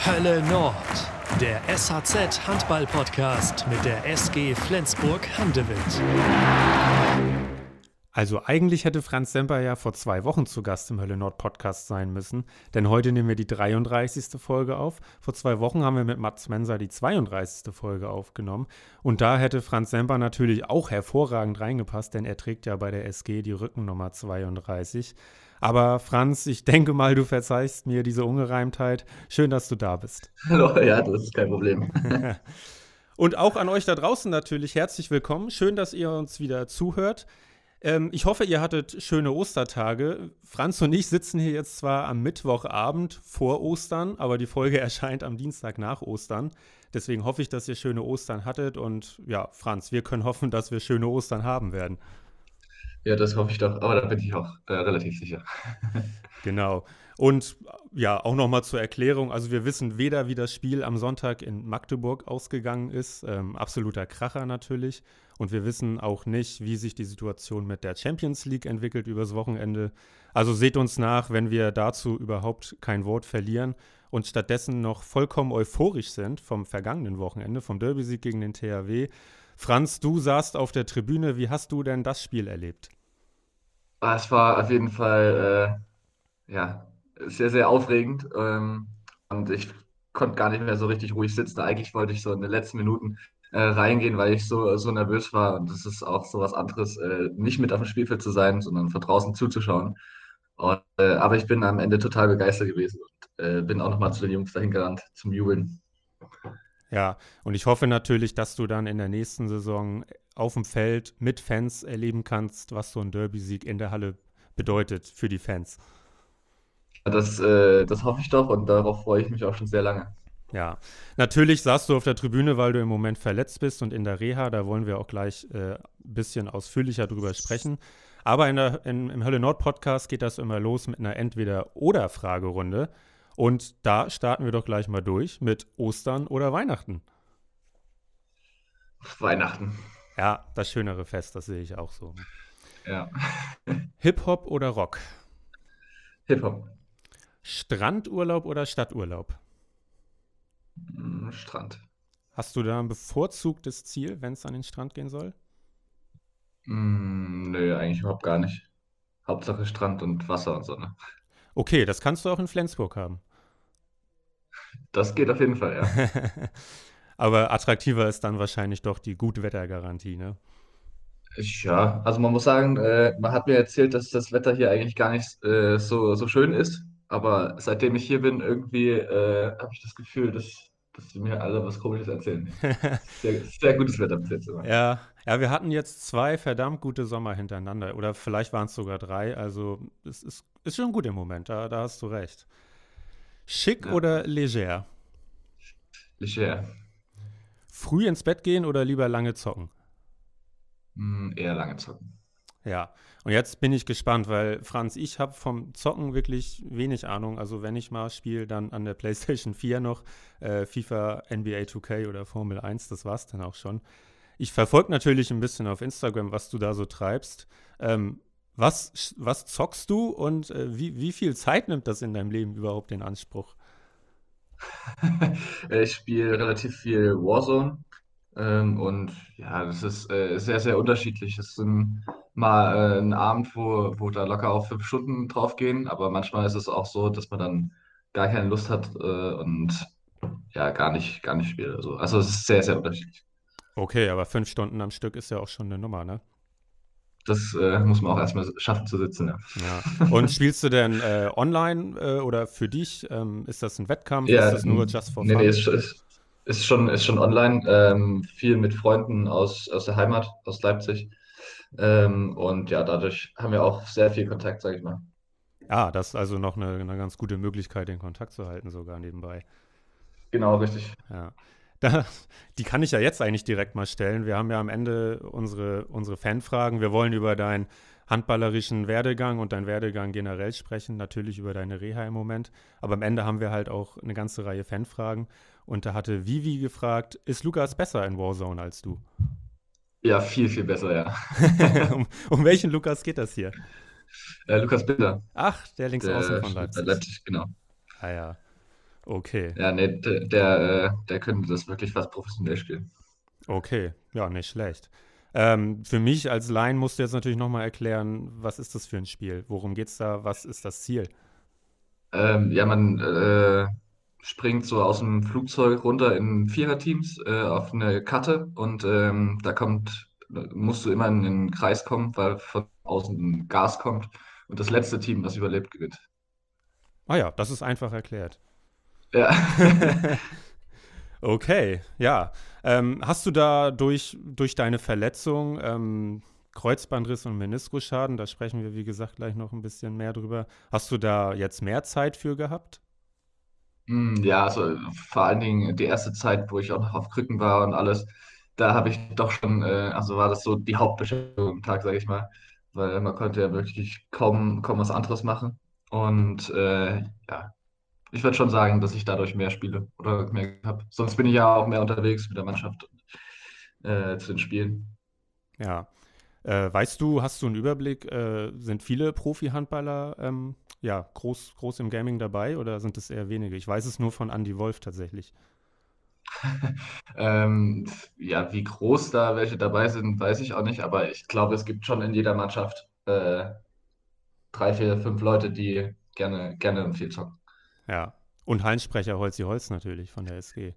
Hölle Nord, der SHZ Handball-Podcast mit der SG Flensburg-Handewitt. Also eigentlich hätte Franz Semper ja vor 2 Wochen zu Gast im Hölle Nord Podcast sein müssen, denn heute nehmen wir die 33. Folge auf. Vor 2 Wochen haben wir mit Mats Menser die 32. Folge aufgenommen und da hätte Franz Semper natürlich auch hervorragend reingepasst, denn er trägt ja bei der SG die Rückennummer 32. Aber Franz, ich denke mal, du verzeihst mir diese Ungereimtheit. Schön, dass du da bist. Hallo, ja, das ist kein Problem. Und auch an euch da draußen natürlich herzlich willkommen. Schön, dass ihr uns wieder zuhört. Ich hoffe, ihr hattet schöne Ostertage. Franz und ich sitzen hier jetzt zwar am Mittwochabend vor Ostern, aber die Folge erscheint am Dienstag nach Ostern. Deswegen hoffe ich, dass ihr schöne Ostern hattet. Und ja, Franz, wir können hoffen, dass wir schöne Ostern haben werden. Ja, das hoffe ich doch, aber da bin ich auch relativ sicher. Genau. Und ja, auch nochmal zur Erklärung, also wir wissen weder, wie das Spiel am Sonntag in Magdeburg ausgegangen ist, absoluter Kracher natürlich. Und wir wissen auch nicht, wie sich die Situation mit der Champions League entwickelt übers Wochenende. Also seht uns nach, wenn wir dazu überhaupt kein Wort verlieren und stattdessen noch vollkommen euphorisch sind vom vergangenen Wochenende, vom Derby-Sieg gegen den THW. Franz, du saßt auf der Tribüne, wie hast du denn das Spiel erlebt? Es war auf jeden Fall sehr, sehr aufregend und ich konnte gar nicht mehr so richtig ruhig sitzen. Eigentlich wollte ich so in den letzten Minuten reingehen, weil ich so nervös war und das ist auch so was anderes, nicht mit auf dem Spielfeld zu sein, sondern von draußen zuzuschauen. Aber ich bin am Ende total begeistert gewesen und bin auch nochmal zu den Jungs dahin gerannt zum Jubeln. Ja, und ich hoffe natürlich, dass du dann in der nächsten Saison auf dem Feld mit Fans erleben kannst, was so ein Derby-Sieg in der Halle bedeutet für die Fans. Das hoffe ich doch und darauf freue ich mich auch schon sehr lange. Ja, natürlich saßt du auf der Tribüne, weil du im Moment verletzt bist und in der Reha, da wollen wir auch gleich ein bisschen ausführlicher drüber sprechen. Aber im Hölle Nord Podcast geht das immer los mit einer Entweder-oder-Fragerunde. Und da starten wir doch gleich mal durch mit Ostern oder Weihnachten. Weihnachten. Ja, das schönere Fest, das sehe ich auch so. Ja. Hip-Hop oder Rock? Hip-Hop. Strandurlaub oder Stadturlaub? Strand. Hast du da ein bevorzugtes Ziel, wenn es an den Strand gehen soll? Nö, eigentlich überhaupt gar nicht. Hauptsache Strand und Wasser und Sonne. Okay, das kannst du auch in Flensburg haben. Das geht auf jeden Fall, ja. Aber attraktiver ist dann wahrscheinlich doch die Gutwettergarantie, ne? Ja, also man muss sagen, man hat mir erzählt, dass das Wetter hier eigentlich gar nicht so schön ist. Aber seitdem ich hier bin, irgendwie habe ich das Gefühl, dass sie mir alle was Komisches erzählen. Sehr, sehr gutes Wetter bis jetzt immer. Ja, wir hatten jetzt 2 verdammt gute Sommer hintereinander. Oder vielleicht waren es sogar 3. Also es ist schon gut im Moment, da hast du recht. Schick Ja. oder leger? Leger. Früh ins Bett gehen oder lieber lange zocken? Eher lange zocken. Ja, und jetzt bin ich gespannt, weil Franz, ich habe vom Zocken wirklich wenig Ahnung. Also wenn ich mal spiele, dann an der PlayStation 4 noch FIFA, NBA 2K oder Formel 1, das war's dann auch schon. Ich verfolge natürlich ein bisschen auf Instagram, was du da so treibst. Was zockst du und wie viel Zeit nimmt das in deinem Leben überhaupt in Anspruch? Ich spiele relativ viel Warzone. Und ja, das ist sehr, sehr unterschiedlich. Es sind mal ein Abend, wo da locker auch 5 Stunden drauf gehen, aber manchmal ist es auch so, dass man dann gar keine Lust hat und ja, gar nicht spielt. Also es ist sehr, sehr unterschiedlich. Okay, aber 5 Stunden am Stück ist ja auch schon eine Nummer, ne? Das muss man auch erstmal schaffen zu sitzen. Ja, Ja. Und spielst du denn online oder für dich? Ist das ein Wettkampf? Ist ja das nur just for nee, fun? ist schon online. Viel mit Freunden aus der Heimat, aus Leipzig. Und ja, dadurch haben wir auch sehr viel Kontakt, sage ich mal. Ja, das ist also noch eine ganz gute Möglichkeit, den Kontakt zu halten, sogar nebenbei. Genau, richtig. Ja. Da, die kann ich ja jetzt eigentlich direkt mal stellen. Wir haben ja am Ende unsere Fanfragen. Wir wollen über deinen handballerischen Werdegang und deinen Werdegang generell sprechen, natürlich über deine Reha im Moment. Aber am Ende haben wir halt auch eine ganze Reihe Fanfragen. Und da hatte Vivi gefragt, ist Lukas besser in Warzone als du? Ja, viel, viel besser, ja. Um welchen Lukas geht das hier? Lukas Binder, Ach, der Linksaußen der von spielt bei Leipzig. Leipzig, genau. Ah ja. Okay, Ja, nee, der könnte das wirklich fast professionell spielen. okay, ja, nicht schlecht. Für mich als Laien musst du jetzt natürlich nochmal erklären, was ist das für ein Spiel? Worum geht's da? Was ist das Ziel? Ja, man springt so aus dem Flugzeug runter in Viererteams auf eine Karte und musst du immer in den Kreis kommen, weil von außen ein Gas kommt und das letzte Team, was überlebt, gewinnt. Ah ja, das ist einfach erklärt. Ja. Okay, ja. Hast du da durch deine Verletzung, Kreuzbandriss und Meniskusschaden, da sprechen wir, wie gesagt, gleich noch ein bisschen mehr drüber, hast du da jetzt mehr Zeit für gehabt? Ja, also vor allen Dingen die erste Zeit, wo ich auch noch auf Krücken war und alles, da habe ich doch schon, also war das so die Hauptbeschäftigung am Tag, sage ich mal, weil man konnte ja wirklich kaum was anderes machen. Und ja, ich würde schon sagen, dass ich dadurch mehr spiele oder mehr habe. Sonst bin ich ja auch mehr unterwegs mit der Mannschaft zu den Spielen. Ja. Weißt du, hast du einen Überblick, sind viele Profi-Handballer ja, groß im Gaming dabei oder sind es eher wenige? Ich weiß es nur von Andy Wolf tatsächlich. Ähm, ja, wie groß da welche dabei sind, weiß ich auch nicht, aber ich glaube, es gibt schon in jeder Mannschaft drei, vier, fünf Leute, die gerne und viel zocken. Ja. Und Hallensprecher Holzi Holz natürlich von der SG.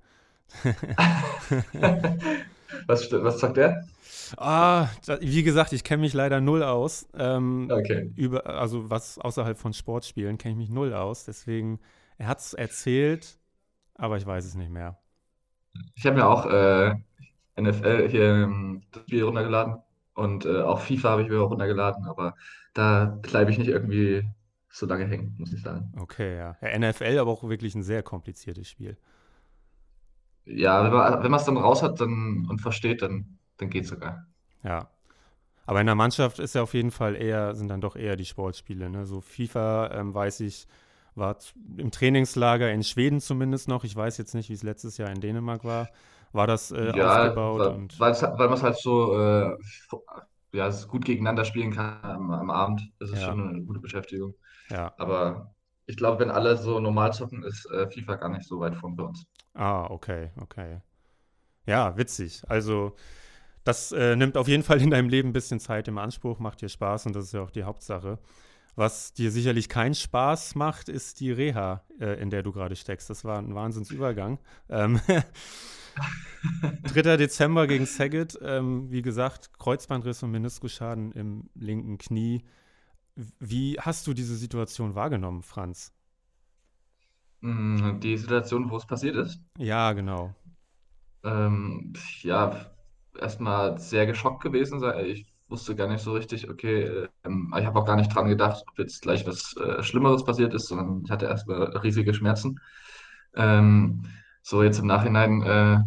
Was zockt der? Wie gesagt, ich kenne mich leider null aus. Okay. Also was außerhalb von Sportspielen kenne ich mich null aus. Deswegen, er hat es erzählt, aber ich weiß es nicht mehr. Ich habe mir auch NFL hier das Spiel runtergeladen und auch FIFA habe ich mir auch runtergeladen, aber da bleibe ich nicht irgendwie so lange hängen, muss ich sagen. Okay, ja. Ja, NFL, aber auch wirklich ein sehr kompliziertes Spiel. Ja, wenn man es dann raus hat und versteht, dann geht es sogar. Ja. Aber in der Mannschaft ist ja auf jeden Fall sind dann doch eher die Sportspiele. Ne? So FIFA, weiß ich, im Trainingslager in Schweden zumindest noch. Ich weiß jetzt nicht, wie es letztes Jahr in Dänemark war das Ja, aufgebaut und weil man es halt so ja, es gut gegeneinander spielen kann am Abend. Das ist ja, schon eine gute Beschäftigung. ja. Aber ich glaube, wenn alle so normal zocken, ist FIFA gar nicht so weit von bei uns. Ah, okay, okay. Ja, witzig. Also, das nimmt auf jeden Fall in deinem Leben ein bisschen Zeit im Anspruch, macht dir Spaß und das ist ja auch die Hauptsache. Was dir sicherlich keinen Spaß macht, ist die Reha, in der du gerade steckst. Das war ein Wahnsinnsübergang. Ähm, 3. Dezember gegen Saget. Wie gesagt, Kreuzbandriss und Meniskusschaden im linken Knie. Wie hast du diese Situation wahrgenommen, Franz? Die Situation, wo es passiert ist, Ja, genau. ähm, ja, erstmal sehr geschockt gewesen. Ich wusste gar nicht so richtig, okay, ich habe auch gar nicht dran gedacht, ob jetzt gleich was Schlimmeres passiert ist, sondern ich hatte erstmal riesige Schmerzen. Ähm, so jetzt im Nachhinein,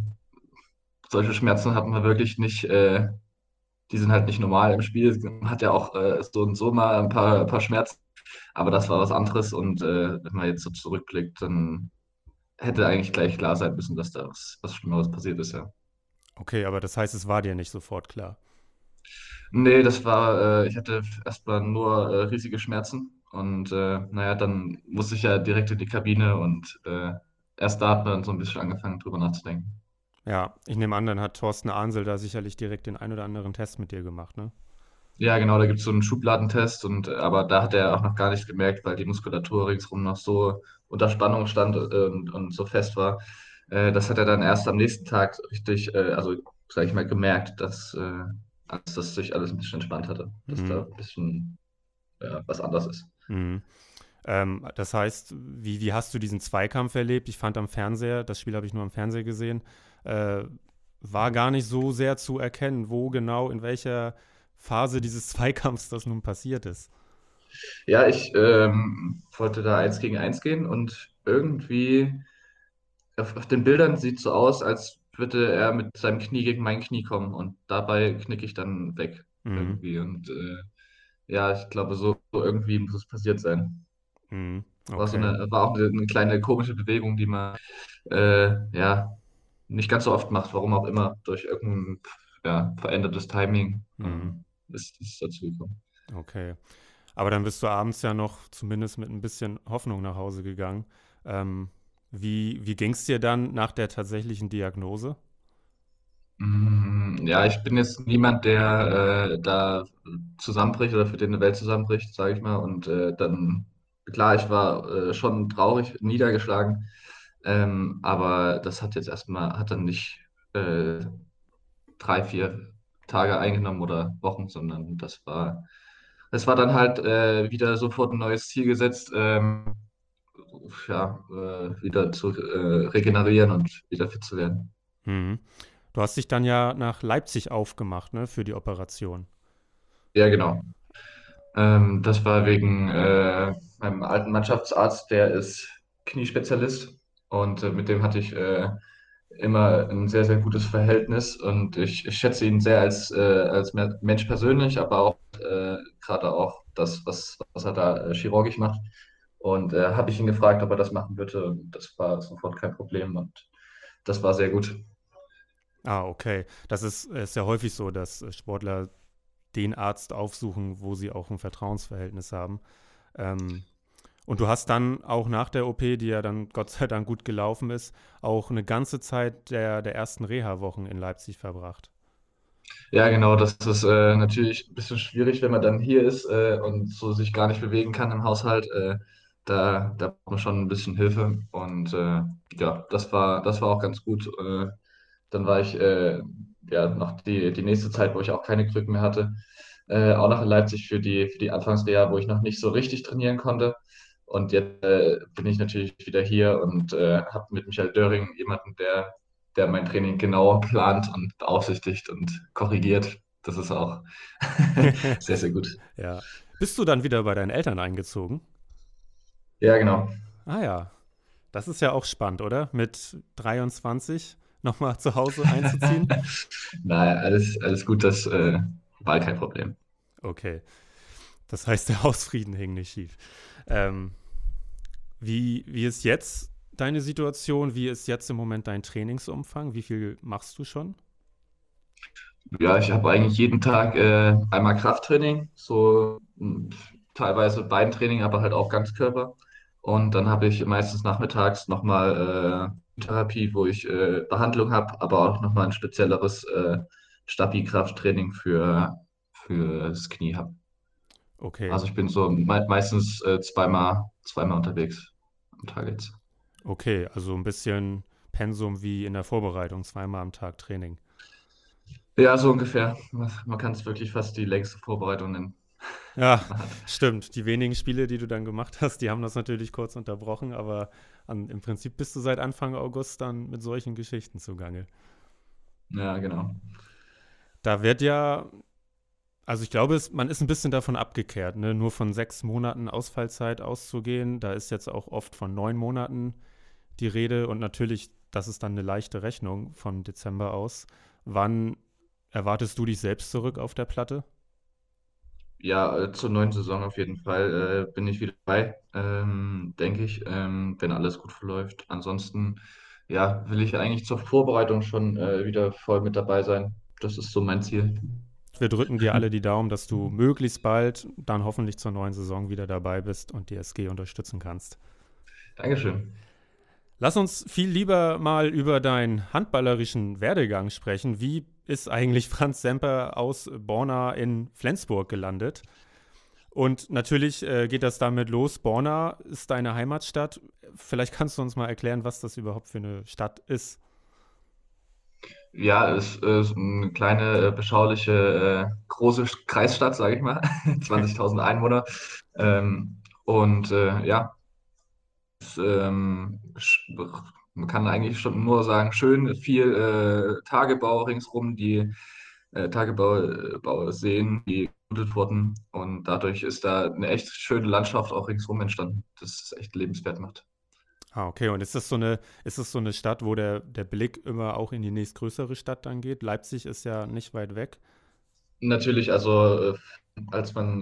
solche Schmerzen hatten wir wirklich nicht, die sind halt nicht normal im Spiel. Man hat ja auch so und so mal ein paar Schmerzen, aber das war was anderes und wenn man jetzt so zurückblickt, dann hätte eigentlich gleich klar sein müssen, dass da was Schlimmeres passiert ist, ja. Okay, aber das heißt, es war dir nicht sofort klar. Nee, ich hatte erstmal nur riesige Schmerzen und naja, dann musste ich ja direkt in die Kabine und erst da hat man so ein bisschen angefangen, drüber nachzudenken. Ja, ich nehme an, dann hat Thorsten Ahnsel da sicherlich direkt den ein oder anderen Test mit dir gemacht, ne? Ja, genau, da gibt es so einen Schubladentest und aber da hat er auch noch gar nicht gemerkt, weil die Muskulatur ringsrum noch so unter Spannung stand und so fest war. Das hat er dann erst am nächsten Tag richtig, also sage ich mal, gemerkt, als das sich alles ein bisschen entspannt hatte, dass da Mhm. ein bisschen was anders ist. Mhm. Das heißt, wie hast du diesen Zweikampf erlebt? Ich fand am Fernseher, das Spiel habe ich nur am Fernseher gesehen, äh, war gar nicht so sehr zu erkennen, wo genau, in welcher Phase dieses Zweikampfs das nun passiert ist. Ja, ich wollte da 1 gegen 1 gehen und irgendwie auf den Bildern sieht so aus, als würde er mit seinem Knie gegen mein Knie kommen und dabei knicke ich dann weg Mhm. irgendwie. Und ja, ich glaube, so irgendwie muss es passiert sein. Mhm. Okay. War auch eine kleine komische Bewegung, die man ja nicht ganz so oft macht, warum auch immer, durch irgendein verändertes Timing Mhm. ist dazu gekommen. Okay. Aber dann bist du abends ja noch zumindest mit ein bisschen Hoffnung nach Hause gegangen. Ähm, Wie ging es dir dann nach der tatsächlichen Diagnose? Ja, ich bin jetzt niemand, der da zusammenbricht oder für den eine Welt zusammenbricht, sage ich mal. Und dann, klar, ich war schon traurig, niedergeschlagen, aber das hat jetzt erstmal, hat dann nicht äh, 3, 4 Tage eingenommen oder Wochen, sondern das war dann halt wieder sofort ein neues Ziel gesetzt, ja, wieder zu regenerieren und wieder fit zu werden. Mhm. Du hast dich dann ja nach Leipzig aufgemacht, ne, für die Operation. Ja, genau. Das war wegen meinem alten Mannschaftsarzt, der ist Kniespezialist und mit dem hatte ich immer ein sehr, sehr gutes Verhältnis und ich schätze ihn sehr als Mensch persönlich, aber auch gerade auch das, was er da chirurgisch macht. Und habe ich ihn gefragt, ob er das machen würde und das war sofort kein Problem und das war sehr gut. Ah, okay. Das ist ja häufig so, dass Sportler den Arzt aufsuchen, wo sie auch ein Vertrauensverhältnis haben. Ähm, und du hast dann auch nach der OP, die ja dann Gott sei Dank gut gelaufen ist, auch eine ganze Zeit der ersten Reha-Wochen in Leipzig verbracht. Ja, genau, das ist natürlich ein bisschen schwierig, wenn man dann hier ist und so sich gar nicht bewegen kann im Haushalt. Da braucht man schon ein bisschen Hilfe. Und ja, das war auch ganz gut. Dann war ich ja noch die nächste Zeit, wo ich auch keine Krücken mehr hatte, auch noch in Leipzig für die Anfangsreha, wo ich noch nicht so richtig trainieren konnte. Und jetzt bin ich natürlich wieder hier und habe mit Michael Döring jemanden, der mein Training genau plant und beaufsichtigt und korrigiert. Das ist auch sehr, sehr gut. Ja. Bist du dann wieder bei deinen Eltern eingezogen? Ja, genau. Ah ja, das ist ja auch spannend, oder? Mit 23 nochmal zu Hause einzuziehen? Naja, alles gut, das war kein Problem. Okay, das heißt, der Hausfrieden hing nicht schief. Ähm, wie ist jetzt deine Situation? Wie ist jetzt im Moment dein Trainingsumfang? Wie viel machst du schon? Ja, ich habe eigentlich jeden Tag einmal Krafttraining, so teilweise Beintraining, aber halt auch Ganzkörper. Und dann habe ich meistens nachmittags nochmal Therapie, wo ich Behandlung habe, aber auch nochmal ein spezielleres Stabi-Krafttraining für das Knie habe. Okay, Also ich bin so meistens zweimal unterwegs am Tag jetzt. okay, also ein bisschen Pensum wie in der Vorbereitung, zweimal am Tag Training. Ja, so ungefähr. Man kann es wirklich fast die längste Vorbereitung nennen, Ja, die man hat. stimmt. Die wenigen Spiele, die du dann gemacht hast, die haben das natürlich kurz unterbrochen, aber im Prinzip bist du seit Anfang August dann mit solchen Geschichten zugange. Ja, genau. Da wird ja, also ich glaube, man ist ein bisschen davon abgekehrt, ne? Nur von 6 Monaten Ausfallzeit auszugehen. Da ist jetzt auch oft von 9 Monaten die Rede und natürlich, das ist dann eine leichte Rechnung von Dezember aus. Wann erwartest du dich selbst zurück auf der Platte? Ja, zur neuen Saison auf jeden Fall bin ich wieder dabei, denke ich, wenn alles gut verläuft. Ansonsten, ja, will ich eigentlich zur Vorbereitung schon wieder voll mit dabei sein. Das ist so mein Ziel. Wir drücken dir alle die Daumen, dass du möglichst bald dann hoffentlich zur neuen Saison wieder dabei bist und die SG unterstützen kannst. Dankeschön. Lass uns viel lieber mal über deinen handballerischen Werdegang sprechen. Wie ist eigentlich Franz Semper aus Borna in Flensburg gelandet? Und natürlich geht das damit los. Borna ist deine Heimatstadt. Vielleicht kannst du uns mal erklären, was das überhaupt für eine Stadt ist. Ja, es ist eine kleine, beschauliche, große Kreisstadt, sage ich mal. 20.000 Einwohner. Und ja, man kann eigentlich schon nur sagen, schön viel Tagebau ringsrum, die Tagebauseen, die gebuddelt wurden. Und dadurch ist da eine echt schöne Landschaft auch ringsrum entstanden, das es echt lebenswert macht. Ah, okay. Und ist das so eine Stadt, wo der Blick immer auch in die nächstgrößere Stadt dann geht? Leipzig ist ja nicht weit weg. Natürlich, also als man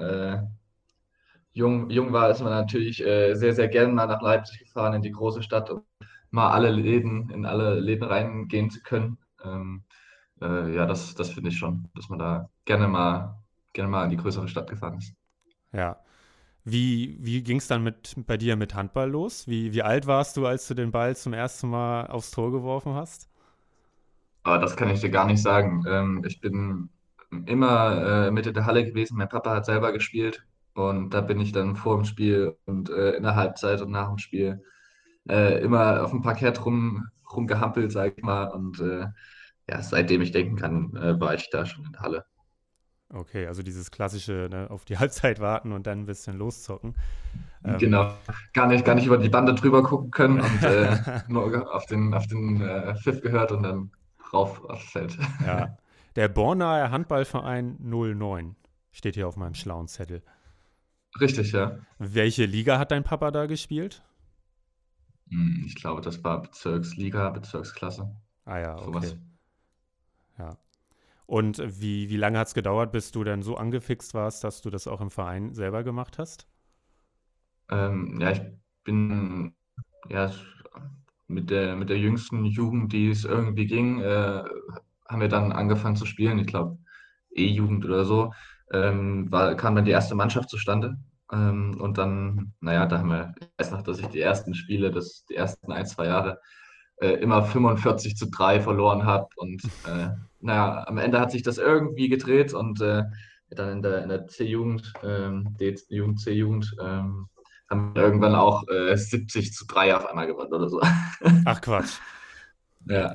jung war, ist man natürlich sehr, sehr gerne mal nach Leipzig gefahren, in die große Stadt, um mal in alle Läden reingehen zu können. Ja, das finde ich schon, dass man da gerne mal in die größere Stadt gefahren ist. Ja. Wie ging es dann bei dir mit Handball los? Wie alt warst du, als du den Ball zum ersten Mal aufs Tor geworfen hast? Aber das kann ich dir gar nicht sagen. Ich bin immer Mitte der Halle gewesen. Mein Papa hat selber gespielt und da bin ich dann vor dem Spiel und in der Halbzeit und nach dem Spiel immer auf dem Parkett rumgehampelt, sag ich mal. Und ja, seitdem ich denken kann, war ich da schon in der Halle. Okay, also dieses klassische, ne, auf die Halbzeit warten und dann ein bisschen loszocken. Genau, gar nicht über die Bande drüber gucken können und nur auf den Pfiff gehört und dann rauf aufs Feld. Ja. Der Bornaer Handballverein 09 steht hier auf meinem schlauen Zettel. Richtig, ja. Welche Liga hat dein Papa da gespielt? Ich glaube, das war Bezirksliga, Bezirksklasse, Ah ja, sowas. okay. Ja. Und wie lange hat es gedauert, bis du dann so angefixt warst, dass du das auch im Verein selber gemacht hast? Ja, ich bin ja mit der jüngsten Jugend, die es irgendwie ging, haben wir dann angefangen zu spielen. Ich glaube, E-Jugend oder so. Kam dann die erste Mannschaft zustande. Und dann, naja, da haben wir, ich weiß noch, dass ich die ersten Spiele, die ersten ein, zwei Jahre, immer 45-3 verloren habe. Und naja, am Ende hat sich das irgendwie gedreht und dann in der C-Jugend, D-Jugend, C-Jugend, haben wir irgendwann auch 70-3 auf einmal gewonnen oder so. Ach Quatsch. Ja.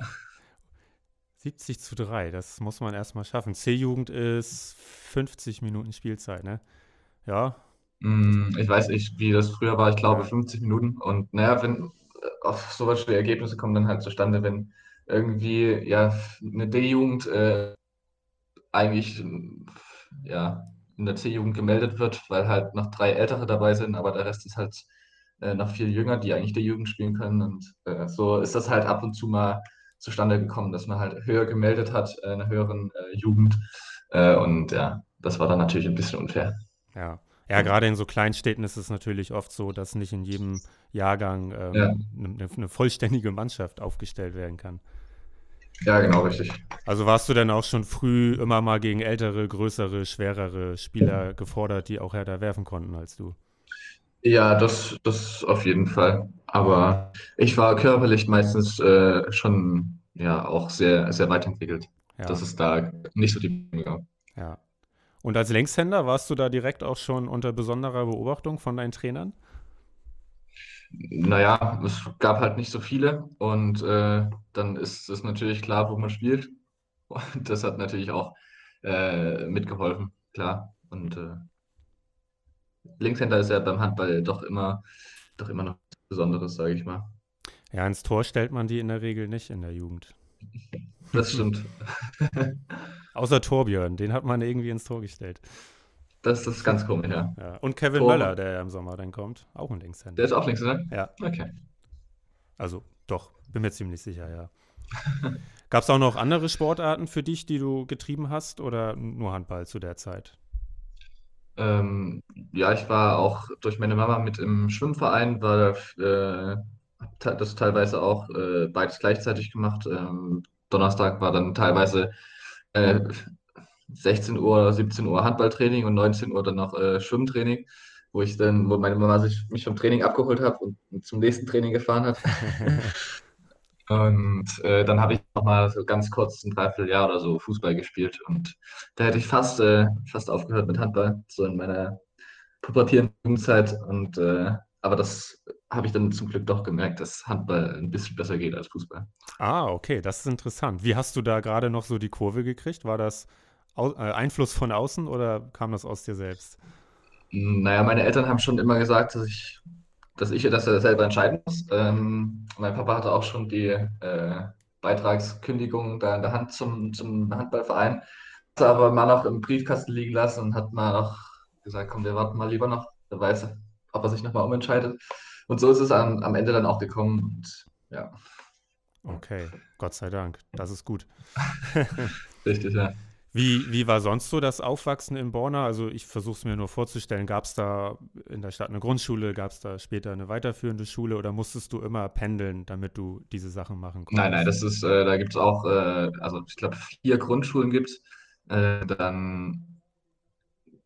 70-3, das muss man erstmal schaffen. C-Jugend ist 50 Minuten Spielzeit, ne? Ja, Ich weiß nicht, wie das früher war. Ich glaube ja, 50 Minuten. Und naja, wenn auf sowas die Ergebnisse kommen dann halt zustande, wenn irgendwie ja eine D-Jugend eigentlich ja in der C-Jugend gemeldet wird, weil halt noch drei Ältere dabei sind, aber der Rest ist halt noch viel jünger, die eigentlich D-Jugend spielen können. Und so ist das halt ab und zu mal zustande gekommen, dass man halt höher gemeldet hat, in einer höheren Jugend. Und ja, das war dann natürlich ein bisschen unfair. ja. Ja, gerade in so Kleinstädten ist es natürlich oft so, dass nicht in jedem Jahrgang Ja, eine vollständige Mannschaft aufgestellt werden kann. ja, genau, richtig. Also warst du denn auch schon früh immer mal gegen ältere, größere, schwerere Spieler gefordert, die auch härter werfen konnten als du? Ja, das auf jeden Fall. Aber ich war körperlich meistens schon ja auch sehr, sehr weit entwickelt. Dass Ja, es da nicht so die Probleme gab. ja. Und als Linkshänder warst du da direkt auch schon unter besonderer Beobachtung von deinen Trainern? Naja, es gab halt nicht so viele und dann ist es natürlich klar, wo man spielt. Und das hat natürlich auch mitgeholfen, klar. Und Linkshänder ist ja beim Handball doch immer noch was Besonderes, sage ich mal. Ja, ins Tor stellt man die in der Regel nicht in der Jugend. Das stimmt. Außer Torbjörn, den hat man irgendwie ins Tor gestellt. Das ist ganz komisch, ja. Ja. Und Kevin Möller, Tor, der ja im Sommer dann kommt, auch ein der Linkshänder. ist auch Linkshänder? Ja, Okay. also doch, bin mir ziemlich sicher, ja. Gab es auch noch andere Sportarten für dich, die du getrieben hast oder nur Handball zu der Zeit? Ähm, ja, ich war auch durch meine Mama mit im Schwimmverein, hab das teilweise auch beides gleichzeitig gemacht. Donnerstag war dann teilweise äh, 16 Uhr, 17 Uhr Handballtraining und 19 Uhr dann noch Schwimmtraining, wo meine Mama mich vom Training abgeholt hat und zum nächsten Training gefahren hat. Und dann habe ich noch mal so ganz kurz ein Dreivierteljahr oder so Fußball gespielt. Und da hätte ich fast aufgehört mit Handball, so in meiner pubertierenden Jugendzeit. Aber das habe ich dann zum Glück doch gemerkt, dass Handball ein bisschen besser geht als Fußball. Ah, okay, das ist interessant. Wie hast du da gerade noch so die Kurve gekriegt? War das Einfluss von außen oder kam das aus dir selbst? Naja, meine Eltern haben schon immer gesagt, dass ich das selber entscheiden muss. Mein Papa hatte auch schon die Beitragskündigung da in der Hand zum Handballverein, hat sie aber mal noch im Briefkasten liegen lassen und hat mal noch gesagt, komm, wir warten mal lieber noch, wer weiß, ob er sich nochmal umentscheidet. Und so ist es am Ende dann auch gekommen. Und ja, Okay, Gott sei Dank, das ist gut. richtig, ja. Wie war sonst so das Aufwachsen in Borna? Also ich versuche es mir nur vorzustellen, gab es da in der Stadt eine Grundschule, gab es da später eine weiterführende Schule oder musstest du immer pendeln, damit du diese Sachen machen Nein, konntest? da gibt es auch, also ich glaube, 4 Grundschulen gibt es. Dann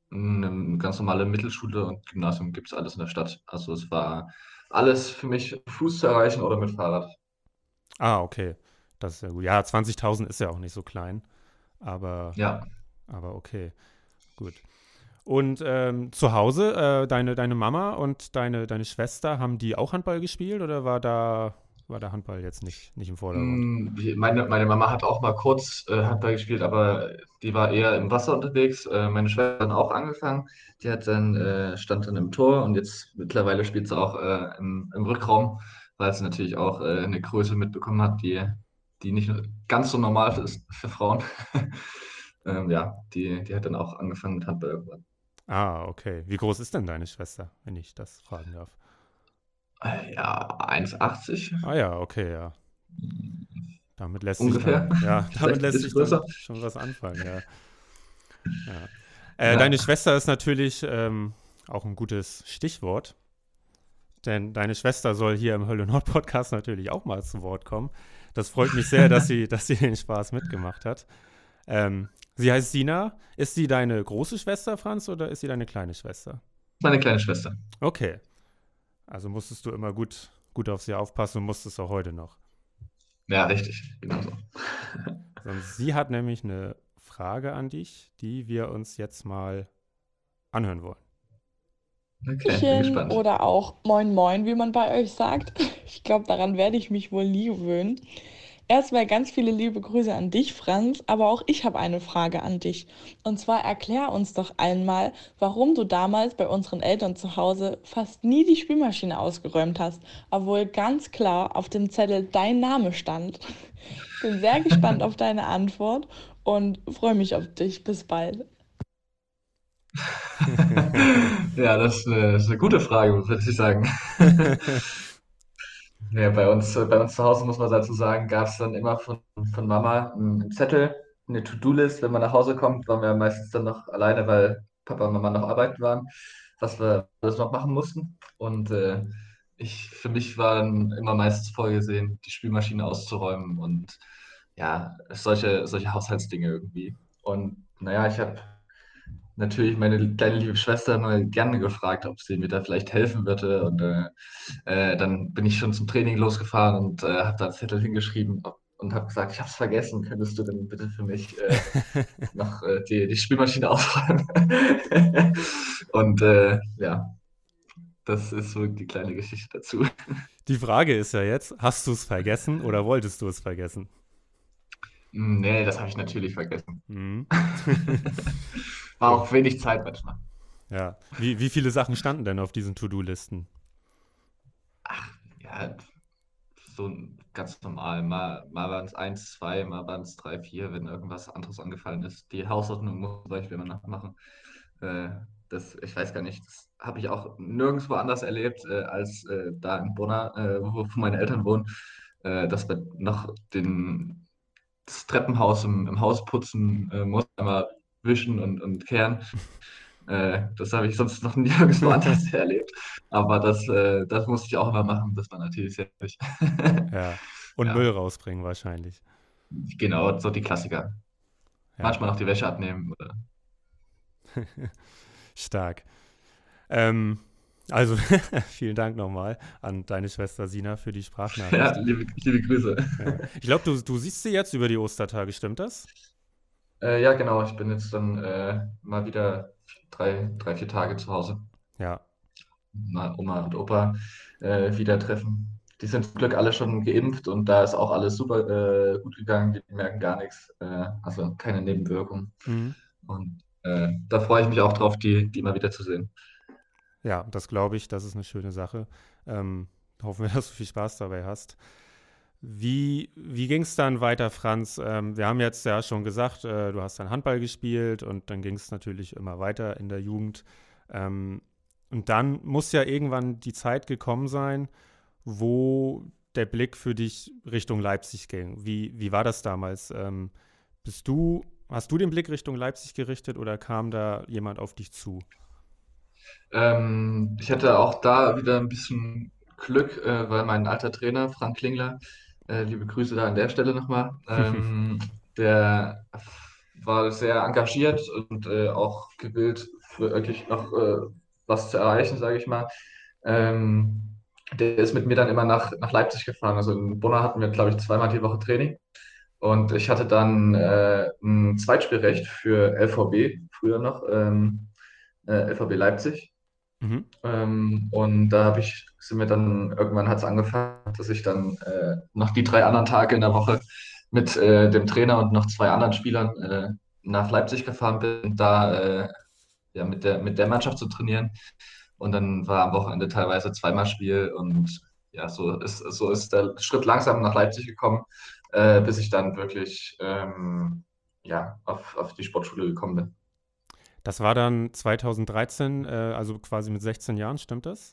eine ganz normale Mittelschule und Gymnasium gibt es alles in der Stadt. Also es war alles für mich Fuß zu erreichen oder mit Fahrrad. Ah, okay. Das ist ja gut. Ja, 20.000 ist ja auch nicht so klein, aber, Ja. aber okay, gut. Und zu Hause, deine Mama und deine Schwester, haben die auch Handball gespielt oder war der Handball jetzt nicht im Vordergrund? Meine Mama hat auch mal kurz Handball gespielt, aber die war eher im Wasser unterwegs. Meine Schwester hat dann auch angefangen. Die hat dann, stand dann im Tor und jetzt mittlerweile spielt sie auch im Rückraum, weil sie natürlich auch eine Größe mitbekommen hat, die nicht ganz so normal ist für Frauen. Ja, die hat dann auch angefangen mit Handball irgendwann. Ah, okay. Wie groß ist denn deine Schwester, wenn ich das fragen darf? Ja, 1,80 Ah ja, okay, ja. Damit lässt sich ungefähr. dann, ja, damit Vielleicht ein lässt bisschen sich dann größer. schon was anfangen, ja. Ja. Ja. Deine Schwester ist natürlich auch ein gutes Stichwort, denn deine Schwester soll hier im Hölle Nord Podcast natürlich auch mal zu Wort kommen. Das freut mich sehr, dass sie den Spaß mitgemacht hat. Sie heißt Sina. Ist sie deine große Schwester, Franz, oder ist sie deine kleine Schwester? Meine kleine Schwester. Okay, also musstest du immer gut auf sie aufpassen und musstest auch heute noch. Ja, richtig. Genau so. Sonst sie hat nämlich eine Frage an dich, die wir uns jetzt mal anhören wollen. Okay, bin Hallöchen gespannt. oder auch Moin Moin, wie man bei euch sagt. Ich glaube, daran werde ich mich wohl nie gewöhnen. Erstmal ganz viele liebe Grüße an dich, Franz, aber auch ich habe eine Frage an dich. Und zwar erklär uns doch einmal, warum du damals bei unseren Eltern zu Hause fast nie die Spülmaschine ausgeräumt hast, obwohl ganz klar auf dem Zettel dein Name stand. Bin sehr gespannt auf deine Antwort und freue mich auf dich. Bis bald. Ja, das ist eine gute Frage, würde ich sagen. Ja, bei uns zu Hause, muss man dazu sagen, gab es dann immer von Mama einen Zettel, eine To-Do-List. Wenn man nach Hause kommt, waren wir meistens dann noch alleine, weil Papa und Mama noch arbeiten waren, was wir alles noch machen mussten. Und für mich war dann immer meistens vorgesehen, die Spülmaschine auszuräumen und ja, solche Haushaltsdinge irgendwie. Und naja, ich habe natürlich meine kleine liebe Schwester mal gerne gefragt, ob sie mir da vielleicht helfen würde. Und dann bin ich schon zum Training losgefahren und habe da einen Zettel hingeschrieben und habe gesagt, ich habe es vergessen, könntest du denn bitte für mich noch die Spülmaschine ausräumen? Und ja, das ist so die kleine Geschichte dazu. Die Frage ist ja jetzt, hast du es vergessen oder wolltest du es vergessen? Nee, das habe ich natürlich vergessen. Mhm. War Gut. auch wenig Zeit manchmal. Ja. Wie viele Sachen standen denn auf diesen To-Do-Listen? Ja, so ganz normal. Mal waren es eins, zwei, mal waren es drei, vier, wenn irgendwas anderes angefallen ist. Die Hausordnung muss zum Beispiel immer noch machen. Äh, ich weiß gar nicht, das habe ich auch nirgendwo anders erlebt, als da in Bonn, wo meine Eltern wohnen, dass wir noch das Treppenhaus im Haus putzen muss, einmal wischen und kehren. Das habe ich sonst noch nirgendwo anders erlebt. Aber das musste ich auch immer machen. Das war natürlich sehr wichtig. Ja. Und Müll Ja, rausbringen wahrscheinlich. genau, so die Klassiker. Ja. Manchmal noch die Wäsche abnehmen. Oder Stark. Ähm, also, vielen Dank nochmal an deine Schwester Sina für die ja, Sprachnachricht. liebe Grüße. Ja. Ich glaube, du siehst sie jetzt über die Ostertage, stimmt das? Ja, genau, ich bin jetzt dann mal wieder drei, 4 Tage zu Hause. Ja. Mal Oma und Opa wieder treffen. Die sind zum Glück alle schon geimpft und da ist auch alles super gut gegangen. Die merken gar nichts, also keine Nebenwirkungen. Mhm. Und da freue ich mich auch drauf, die mal wieder zu sehen. Ja, das glaube ich, das ist eine schöne Sache. Hoffen wir, dass du viel Spaß dabei hast. Wie ging es dann weiter, Franz? Wir haben jetzt ja schon gesagt, du hast dann Handball gespielt und dann ging es natürlich immer weiter in der Jugend. Und dann muss ja irgendwann die Zeit gekommen sein, wo der Blick für dich Richtung Leipzig ging. Wie war das damals? Hast du den Blick Richtung Leipzig gerichtet oder kam da jemand auf dich zu? Ich hatte auch da wieder ein bisschen Glück, weil mein alter Trainer, Frank Klingler, liebe Grüße da an der Stelle nochmal, der war sehr engagiert und auch gewillt, für wirklich noch was zu erreichen, sage ich mal. Ähm, Der ist mit mir dann immer nach Leipzig gefahren. Also in Bonn hatten wir, glaube ich, zweimal die Woche Training. Und ich hatte dann ein Zweitspielrecht für LVB, früher noch, LVB Leipzig. Mhm. Und da sind wir dann, irgendwann hat es angefangen, dass ich dann noch die 3 anderen Tage in der Woche mit dem Trainer und noch 2 anderen Spielern nach Leipzig gefahren bin, da ja, mit der Mannschaft zu trainieren. Und dann war am Wochenende teilweise zweimal Spiel und ja, so ist der Schritt langsam nach Leipzig gekommen, bis ich dann wirklich ja, auf die Sportschule gekommen bin. Das war dann 2013, also quasi mit 16 Jahren, stimmt das?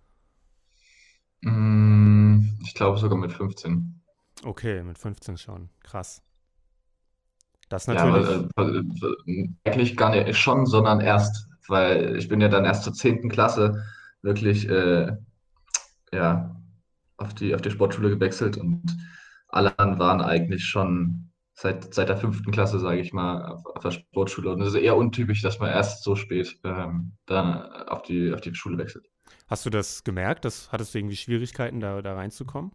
Ich glaube sogar mit 15. Okay, mit 15 schon. Krass. Das Ja, natürlich. eigentlich gar nicht schon, sondern erst, weil ich bin ja dann erst zur 10. Klasse wirklich ja, auf die Sportschule gewechselt und alle anderen waren eigentlich schon seit der 5. Klasse, sage ich mal, auf der Sportschule. Und es ist eher untypisch, dass man erst so spät dann auf die Schule wechselt. Hast du das gemerkt? Hattest du irgendwie Schwierigkeiten, da reinzukommen?